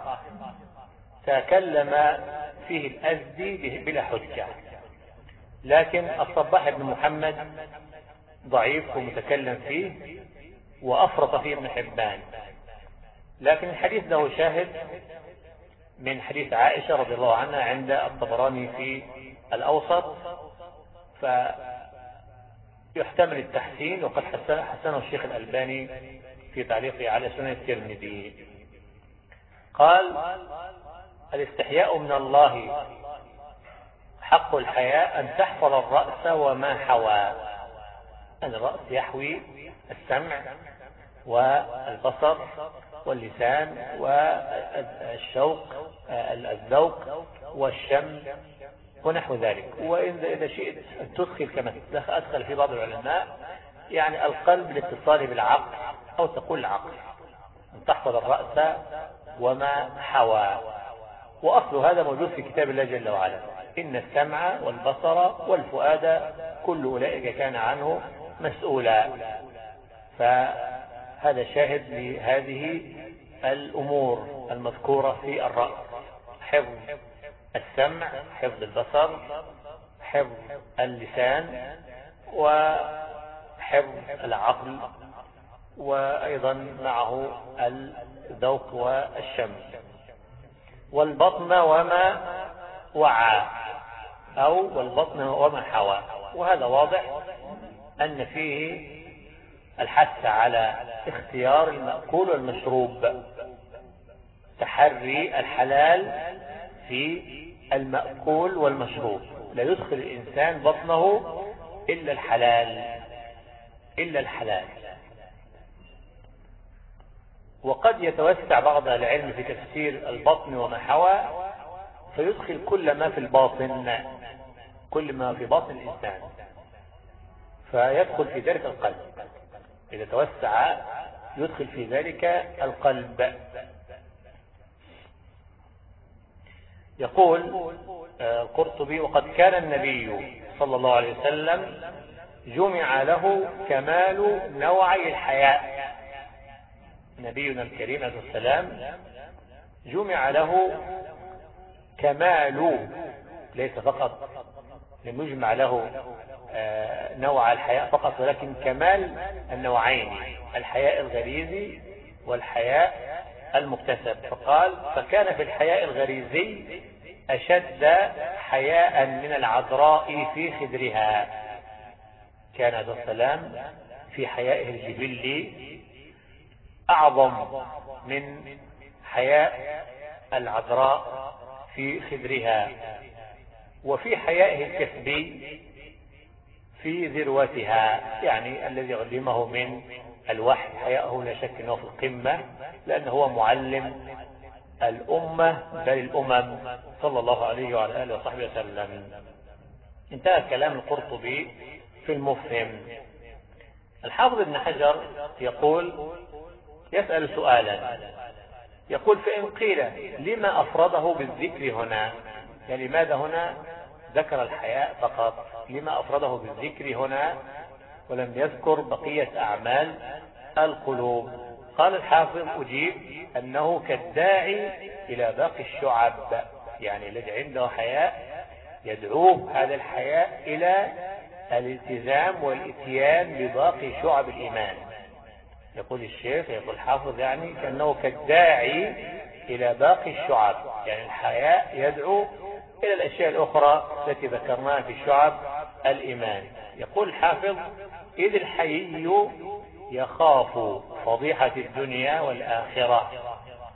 تكلم فيه الأزدي بلا حجة. لكن الصباح ابن محمد ضعيف ومتكلم فيه وأفرط فيه ابن حبان. لكن الحديث له شاهد من حديث عائشة رضي الله عنها عند الطبراني في الأوسط، فيحتمل التحسين، وقد حسنه الشيخ الألباني في تعليقه على سنن الترمذي. قال: الاستحياء من الله حق الحياء أن تحفظ الرأس وما حوى. الرأس يحوي السمع والبصر واللسان والشوق الذوق والشم ونحو ذلك. وإذا شئت أن تدخل كما أدخل في بعض العلماء يعني القلب لاتصاله بالعقل، أو تقول العقل، أن تحفظ الرأس وما حوى. وأصل هذا موجود في كتاب الله جل وعلا: إن السمع والبصر والفؤاد كل أولئك كان عنه مسؤولا. فهذا شاهد لهذه الأمور المذكورة في الرأس: حفظ السمع، حفظ البصر، حفظ اللسان، وحفظ العقل، وأيضا معه الذوق والشم. والبطن وما وعى، أو والبطن وما حوى. وهذا واضح أن فيه الحث على اختيار المأكول والمشروب، تحري الحلال في المأكول والمشروب. لا يدخل الإنسان بطنه إلا الحلال، إلا الحلال. وقد يتوسع بعض العلم في تفسير البطن وما حوى فيدخل كل ما في الباطن، كل ما في باطن الإنسان، فيدخل في ذلك القلب. إذا توسع يدخل في ذلك القلب. يقول القرطبي: وقد كان النبي صلى الله عليه وسلم جمع له كمال نوعي الحياء. نبينا الكريم عليه السلام جمع له كمال، ليس فقط لم يجمع له نوع الحياء فقط، ولكن كمال النوعين: الحياء الغريزي والحياء المكتسب. فقال: فكان في الحياء الغريزي أشد حياء من العذراء في خدرها. كان عليه السلام في حيائه الجبلي أعظم من حياء العذراء في خدرها. وفي حيائه الكسبي في ذروتها، يعني الذي علمه من الوحي. حياءه لا شك أنه في القمة، لأنه هو معلم الأمة بل الأمم صلى الله عليه وعلى آله وصحبه وسلم. انتهى كلام القرطبي في المفهم. الحافظ ابن حجر يقول، يسأل سؤالا، يقول: فإن قيل لما أفرده بالذكر هنا، يعني لماذا هنا ذكر الحياء فقط؟ لما أفرده بالذكر هنا ولم يذكر بقية أعمال القلوب؟ قال الحافظ: أجيب أنه كالداعي إلى باقي الشعب، يعني الذي عنده حياء يدعوه هذا الحياء إلى الالتزام والاتيان بباقي شعب الإيمان. يقول الشيخ، يقول الحافظ، يعني كأنه كالداعي إلى باقي الشعب، يعني الحياء يدعو إلى الأشياء الأخرى التي ذكرناها في شعب الإيمان. يقول الحافظ: إذ الحيي يخاف فضيحة الدنيا والآخرة.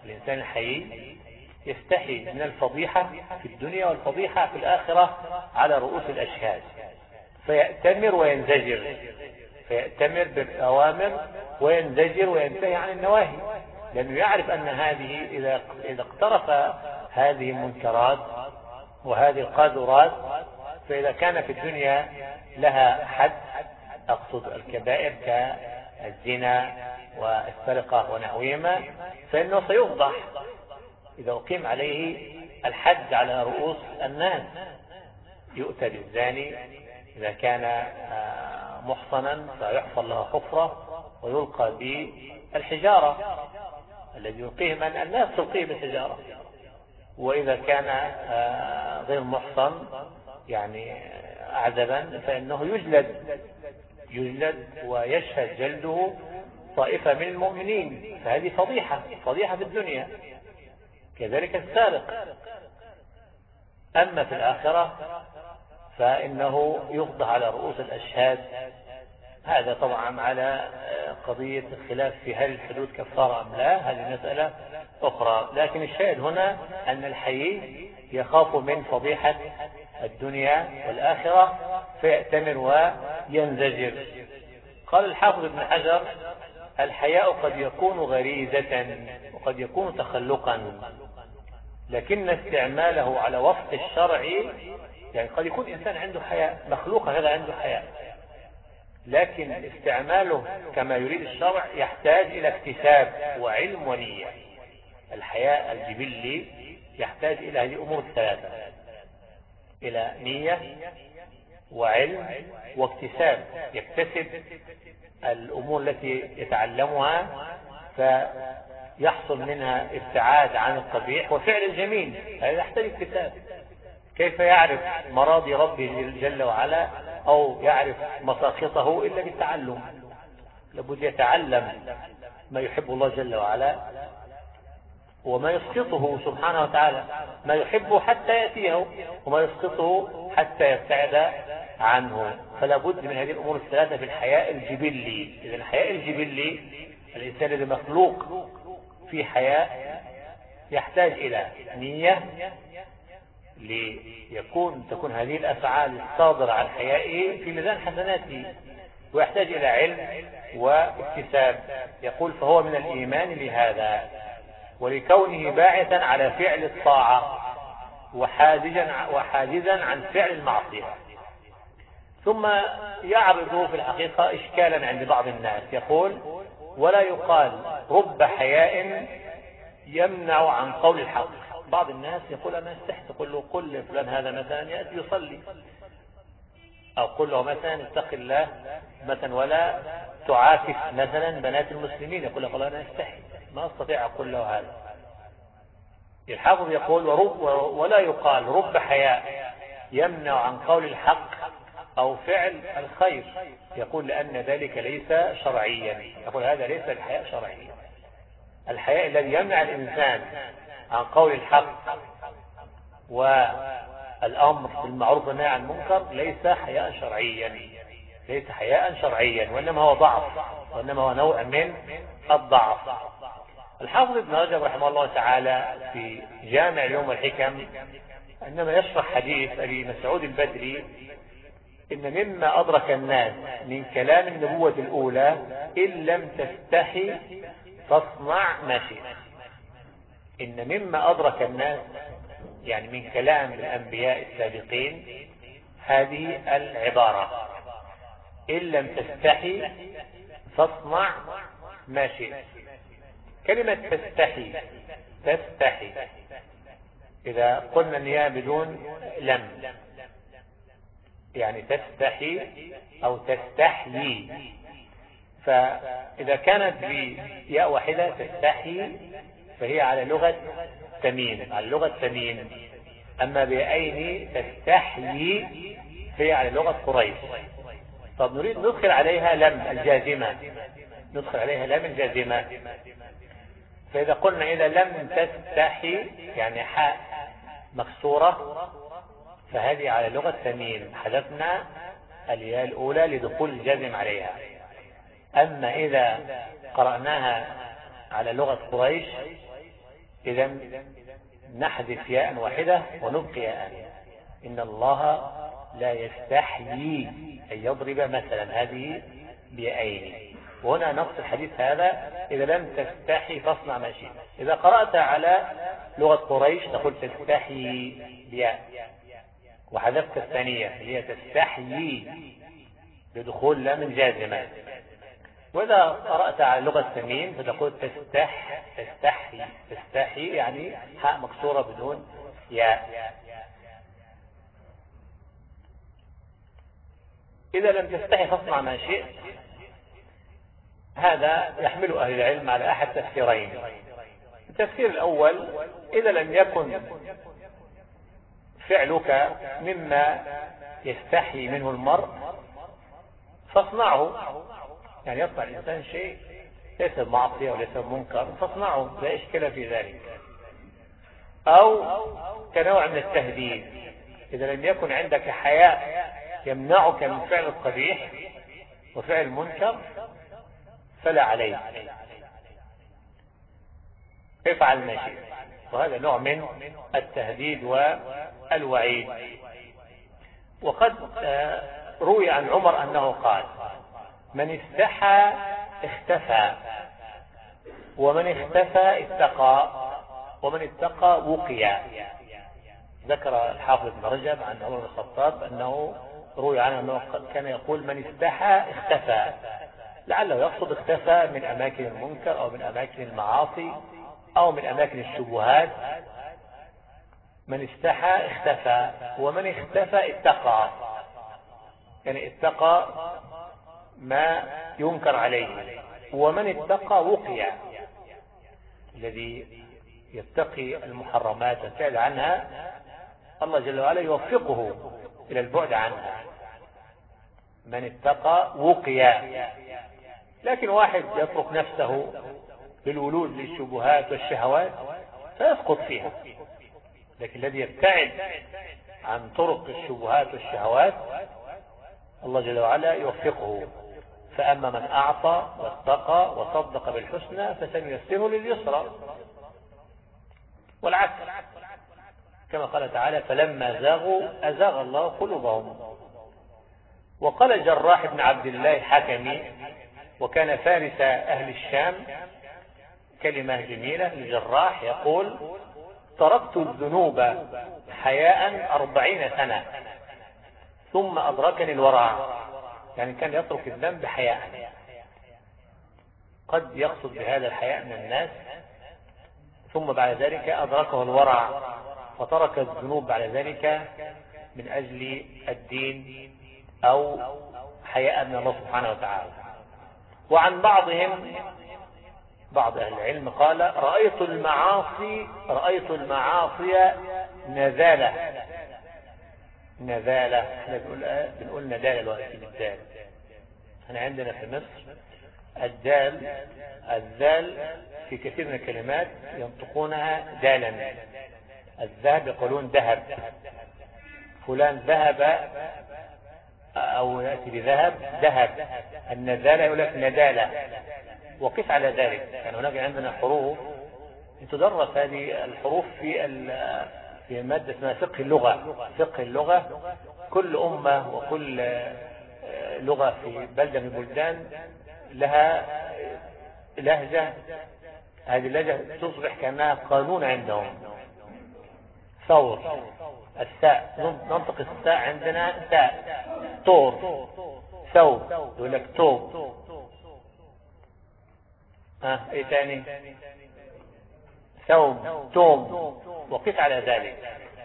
الإنسان الحي يستحي من الفضيحة في الدنيا والفضيحة في الآخرة على رؤوس الأشهاد، فيأتمر وينزجر، فيأتمر بالأوامر وينزجر وينتهي عن النواهي، لأنه يعرف أن هذه إذا إذا اقترف هذه المنكرات وهذه القاذورات، فإذا كان في الدنيا لها حد، أقصد الكبائر كالزنا والسرقة ونحوهما، فإنه سيفضح إذا أقيم عليه الحد على رؤوس الناس. يؤتى بالزاني إذا كان محصنا فيحفر له حفرة ويلقى بالحجارة، الذي يلقيه من الناس تلقيه بالحجارة. وإذا كان غير محصن يعني أعزبا فإنه يجلد يجلد ويشهد جلده طائفة من المؤمنين، فهذه فضيحة فضيحة في الدنيا. كذلك السارق. أما في الآخرة فإنه يفضح على رؤوس الأشهاد. هذا طبعا على قضية الخلاف في هل الحدود كفارة أم لا، هذه مسألة أخرى. لكن الشاهد هنا أن الحي يخاف من فضيحة الدنيا والآخرة فيأتمر وينزجر. قال الحافظ ابن حجر: الحياء قد يكون غريزة وقد يكون تخلقا، لكن استعماله على وفق الشرع، يعني قد يكون إنسان عنده حياء مخلوق هذا عنده حياء، لكن استعماله كما يريد الشرع يحتاج إلى اكتساب وعلم ونية. الحياء الجبلي يحتاج إلى هذه الأمور الثلاثة، إلى نية وعلم واكتساب، يكتسب الأمور التي يتعلمها فيحصل منها ابتعاد عن القبيح وفعل الجميل، هذا يحتاج اكتساب. كيف يعرف مراضي ربه جل وعلا أو يعرف مساخطه إلا بالتعلم؟ لابد يتعلم ما يحب الله جل وعلا وما يسقطه سبحانه وتعالى، ما يحبه حتى يأتيه وما يسقطه حتى يبتعد عنه. فلا بد من هذه الأمور الثلاثة في الحياء الجبلي. إذا الحياء الجبلي الإنسان الذي مخلوق في حياء يحتاج إلى نية ليكون تكون هذه الأفعال الصادرة عن حيائه في ميزان حسناته، ويحتاج إلى علم واكتساب. يقول: فهو من الإيمان لهذا ولكونه باعثا على فعل الطاعة وحاجزا وحاجزا عن فعل المعصية. ثم يعرض في الحقيقة إشكالا عند بعض الناس، يقول: ولا يقال رب حياء يمنع عن قول الحق. بعض الناس يقول: أنا استحي، تقول له قل لفلان هذا مثلا يأتي يصلي، أو قل له مثلا اتق الله مثلا ولا تعاكس مثلا بنات المسلمين، يقول له أنا استحي ما أستطيع أقول له هذا. الحافظ يقول: ولا يقال رب حياء يمنع عن قول الحق أو فعل الخير، يقول لأن ذلك ليس شرعيا. يقول هذا ليس الحياء شرعيا. الحياء الذي يمنع الإنسان عن قول الحق والأمر بالمعروف والنهي عن المنكر ليس حياء شرعيا، ليس حياء شرعيا، وإنما هو ضعف، وإنما هو نوع من الضعف. الحافظ ابن رجب رحمه الله تعالى في جامع اليوم والحكم عندما يشرح حديث أبي مسعود البدري: إن مما أدرك الناس من كلام النبوة الأولى إن لم تستحي فاصنع ما شئت. إن مما أدرك الناس يعني من كلام الأنبياء السابقين هذه العبارة: إن لم تستحي فاصنع ما شئت. كلمة تستحي تستحي إذا قلنا أنها بدون لم، يعني تستحي أو تستحيي، فإذا كانت بياء واحدة تستحي فهي على لغة تميم، على لغة تميم. أما بأين تستحيي فهي على لغة قريش. طب نريد ندخل عليها لم الجازمة، ندخل عليها لم الجازمة. فإذا قلنا إذا لم تستحي يعني حاء مكسورة فهذه على لغة تميم، حذفنا الياء الأولى لدخول الجزم عليها. أما إذا قرأناها على لغة قريش إذا نحذف ياء واحدة ونبقي ياء. إن الله لا يستحيي أن يضرب مثلا، هذه بيائين. وهنا نص الحديث هذا: إذا لم تستحي فاصنع ما شئت. إذا قرأت على لغة قريش تقول تستحيي بياء، وحذفت الثانية هي تستحيي بدخول لام جازمة. وإذا قرأت على لغة تميم فتقول تستح تستحي تستحي يعني حاء مكسورة بدون ياء. إذا لم تستحي فاصنع ما شئت، هذا يحمل أهل العلم على أحد تفسيرين. التفسير الأول: إذا لم يكن فعلك مما يستحي منه المرء فاصنعه، يعني يصنع الإنسان شيء ليس بمعصية وليس بمنكر فاصنعه، لا إشكال في ذلك. أو كنوع من التهديد: إذا لم يكن عندك حياء يمنعك من فعل القبيح وفعل المنكر فلا عليك، افعل ما شئت. وهذا نوع من التهديد والوعيد. وقد روي عن عمر أنه قال: من استحى اختفى، ومن اختفى اتقى، ومن اتقى وقي. ذكر الحافظ ابن رجب عن عمر بن الخطاب أنه روي عنه أنه كان يقول: من استحى اختفى، لعله يقصد اختفى من أماكن المنكر أو من أماكن المعاصي أو من أماكن الشبهات. من استحى اختفى، ومن اختفى اتقى، يعني اتقى ما ينكر عليه. ومن اتقى وقي، الذي يتقي المحرمات والبعد عنها الله جل وعلا يوفقه إلى البعد عنها. من اتقى وقي. لكن واحد يترك نفسه بالولوج للشبهات والشهوات فيسقط فيها، لكن الذي يبتعد عن طرق الشبهات والشهوات الله جل وعلا يوفقه. فأما من أعطى واتقى وصدق بالحسنى فسنيسره لليسرى، والعكس كما قال تعالى: فلما زاغوا أزاغ الله قلوبهم. وقال جراح بن عبد الله الحكمي، وكان فارس أهل الشام، كلمة جميلة لجراح، يقول: تركت الذنوب حياء أربعين سنة ثم أدركني الورع. يعني كان يترك الذنب حياء. قد يقصد بهذا الحياء من الناس، ثم بعد ذلك أدركه الورع فترك الذنوب بعد ذلك من أجل الدين أو حياء من الله سبحانه وتعالى. وعن بعضهم، بعض أهل العلم، قال: رأيت المعاصي رأيت المعاصي نذالة. نذالة، احنا بنقول ندالة الوقت بالدال. احنا عندنا في مصر الدال الذال في كثير من الكلمات ينطقونها دالا. الذهب يقولون ذهب، فلان ذهب أو يأتي بذهب ذهب. النذالة يقول لك ندالة. وقف على ذلك، يعني هناك عندنا حروف تدرس هذه الحروف في في مادة اسمها فقه اللغة. فقه اللغة، كل أمة وكل لغة في بلدة من البلدان لها لهجة، هذه اللهجة تصبح كأنها قانون عندهم. ثور، الساء ننطق الساء عندنا ساء. طور، ثوب يقول لك توب. ها اه ايه تاني؟ ثوب، توم. وقف على ذلك.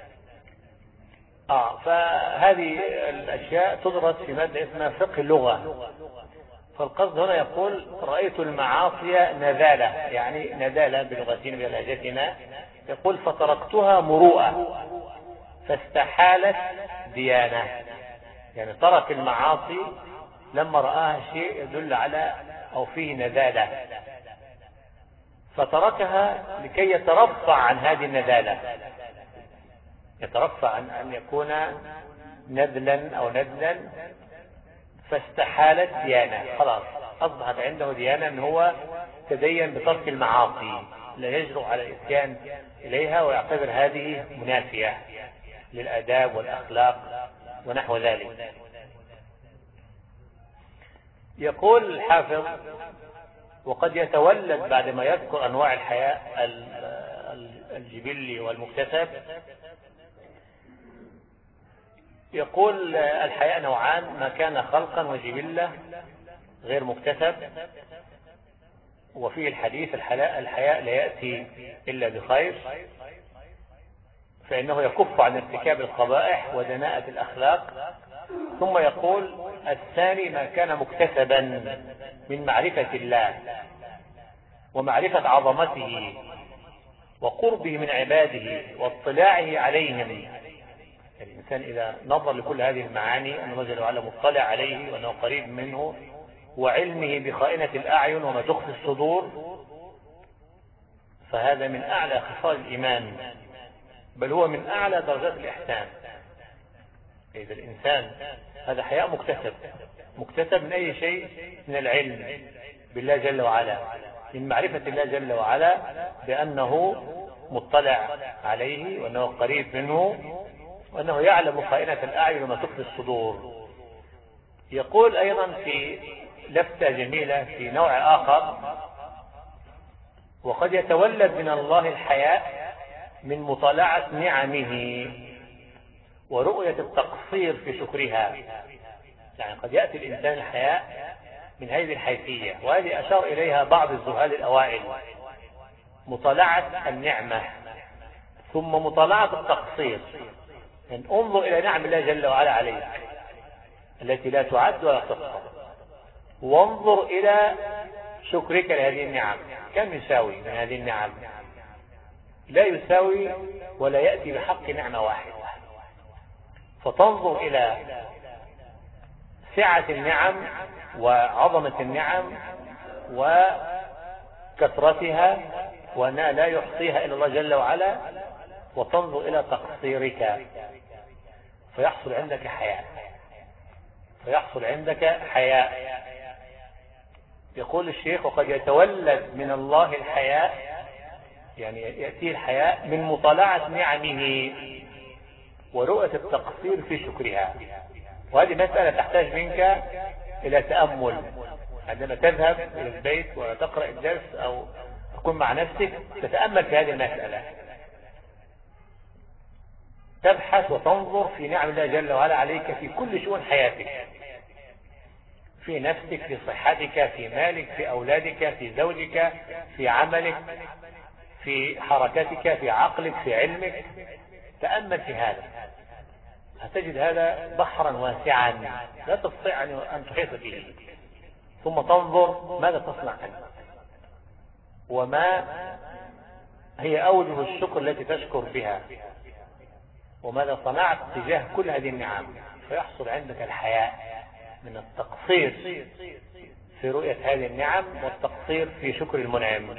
اه فهذه الاشياء تدرس في مادة اسمها فقه اللغة. فالقصد هنا يقول: رأيت المعاصي نذالة، يعني ندالة بلغتنا بلهجتنا. يقول: فتركتها مروءة فاستحالت ديانة. يعني ترك المعاصي لما رآها شيء يدل على أو فيه نذالة، فتركها لكي يترفع عن هذه النذالة، يترفع عن أن يكون نذلا أو ندلا. فاستحالت ديانة، خلاص أصبحت عنده ديانة أن هو تدين بترك المعاصي لا يجرؤ على الإتيان إليها ويعتبر هذه منافية للآداب والأخلاق ونحو ذلك. يقول الحافظ: وقد يتولد بعدما يذكر أنواع الحياء الجبلي والمكتسب، يقول الحياء نوعان: ما كان خلقا وجبلة غير مكتسب. وفيه الحديث: الحياء لا يأتي إلا بخير، فإنه يكف عن ارتكاب القبائح ودناءة الأخلاق. ثم يقول: الثاني ما كان مكتسبا من معرفة الله ومعرفة عظمته وقربه من عباده واطلاعه عليهم. الإنسان إذا نظر لكل هذه المعاني أن الله جل وعلا مطلع عليه وأنه قريب منه، وعلمه بخائنة الأعين وما تخفي الصدور، فهذا من أعلى خصال الإيمان، بل هو من أعلى درجات الإحسان. إذا الإنسان هذا حياء مكتسب، مكتسب من أي شيء؟ من العلم بالله جل وعلا، من معرفة الله جل وعلا بأنه مطلع عليه وأنه قريب منه وأنه يعلم خائنة الأعين وما تخفي الصدور. يقول أيضا في لفتة جميلة في نوع آخر: وقد يتولد من الله الحياء من مطالعة نعمه ورؤية التقصير في شكرها. يعني قد يأتي الإنسان الحياء من هذه الحيثية، وهذه أشار إليها بعض الزهاد الأوائل: مطالعة النعمة ثم مطالعة التقصير. يعني انظر إلى نعم الله جل وعلا عليك التي لا تعد ولا تحصى، وانظر إلى شكرك لهذه النعم. كم يساوي من هذه النعم؟ لا يساوي ولا يأتي بحق نعمة واحدة. فتنظر إلى سعة النعم وعظمة النعم وكثرتها وأنها لا يحصيها إلا الله جل وعلا، وتنظر إلى تقصيرك، فيحصل عندك حياء، فيحصل عندك حياء. يقول الشيخ: وقد يتولد من الله الحياء، يعني يأتي الحياء من مطالعة نعمه ورؤية التقصير في شكرها. وهذه مسألة تحتاج منك إلى تأمل عندما تذهب إلى البيت وتقرأ الدرس أو تكون مع نفسك، تتأمل في هذه المسألة، تبحث وتنظر في نعم الله جل وعلا عليك في كل شؤون حياتك، في نفسك، في صحتك، في مالك، في أولادك، في زوجك، في عملك، في حركتك، في عقلك، في علمك. تأمل في هذا، هتجد هذا بحرا واسعا لا تستطيع أن تحيط به. ثم تنظر ماذا تصنع أنت، وما هي أوجه الشكر التي تشكر بها، وماذا صنعت تجاه كل هذه النعم. فيحصل عندك الحياء من التقصير في رؤية هذه النعم والتقصير في شكر المنعم.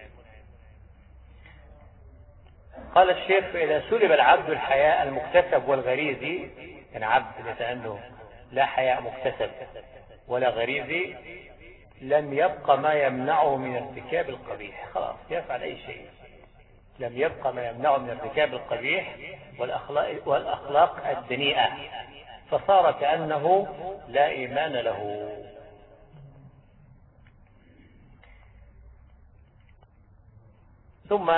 قال الشيخ: فإذا سلب العبد الحياء المكتسب والغريزي، يعني عبد ليس عنده لا حياء مكتسب ولا غريزي، لم يبقى ما يمنعه من ارتكاب القبيح. خلاص يفعل أي شيء، لم يبقى ما يمنعه من ارتكاب القبيح والأخلاق, والأخلاق الدنيئة، فصار كأنه لا إيمان له. ثم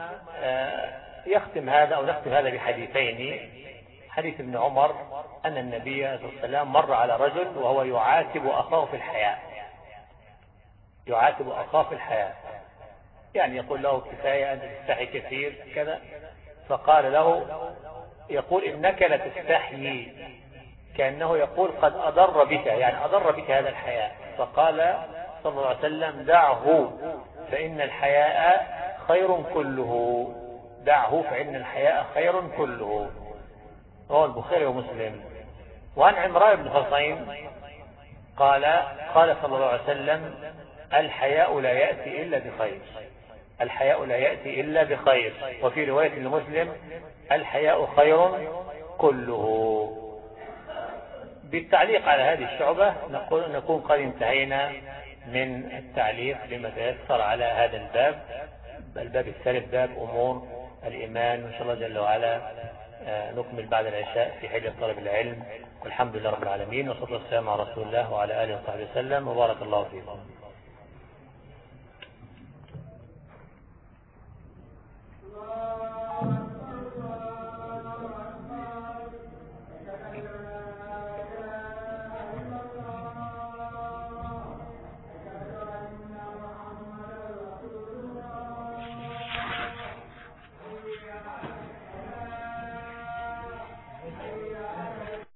يختم هذا أو نختم هذا بحديثين. حديث ابن عمر أن النبي صلى الله عليه وسلم مر على رجل وهو يعاتب أخاه في الحياء، يعاتب أخاه في الحياء، يعني يقول له: كفاية أنت تستحي كثير كذا. فقال له، يقول: إنك لتستحيي، كأنه يقول قد أضر بك، يعني أضر بك هذا الحياء. فقال صلى الله عليه وسلم: دعه فإن الحياء خير كله، دعه فإن الحياء خير كله. رواه البخاري ومسلم. وعن عمران بن حصين قال: قال صلى الله عليه وسلم: الحياء لا يأتي إلا بخير، الحياء لا يأتي إلا بخير. وفي رواية لمسلم: الحياء خير كله. بالتعليق على هذه الشعبة نقول نكون قد انتهينا من التعليق لما تيسر على هذا الباب. الباب الثالث باب أمور الإيمان، وإن شاء الله جل وعلا نكمل بعد العشاء في حجة طلب العلم. والحمد لله رب العالمين، والصلاة والسلام على رسول الله وعلى آله وصحبه وسلم، وبارك الله فيكم. الله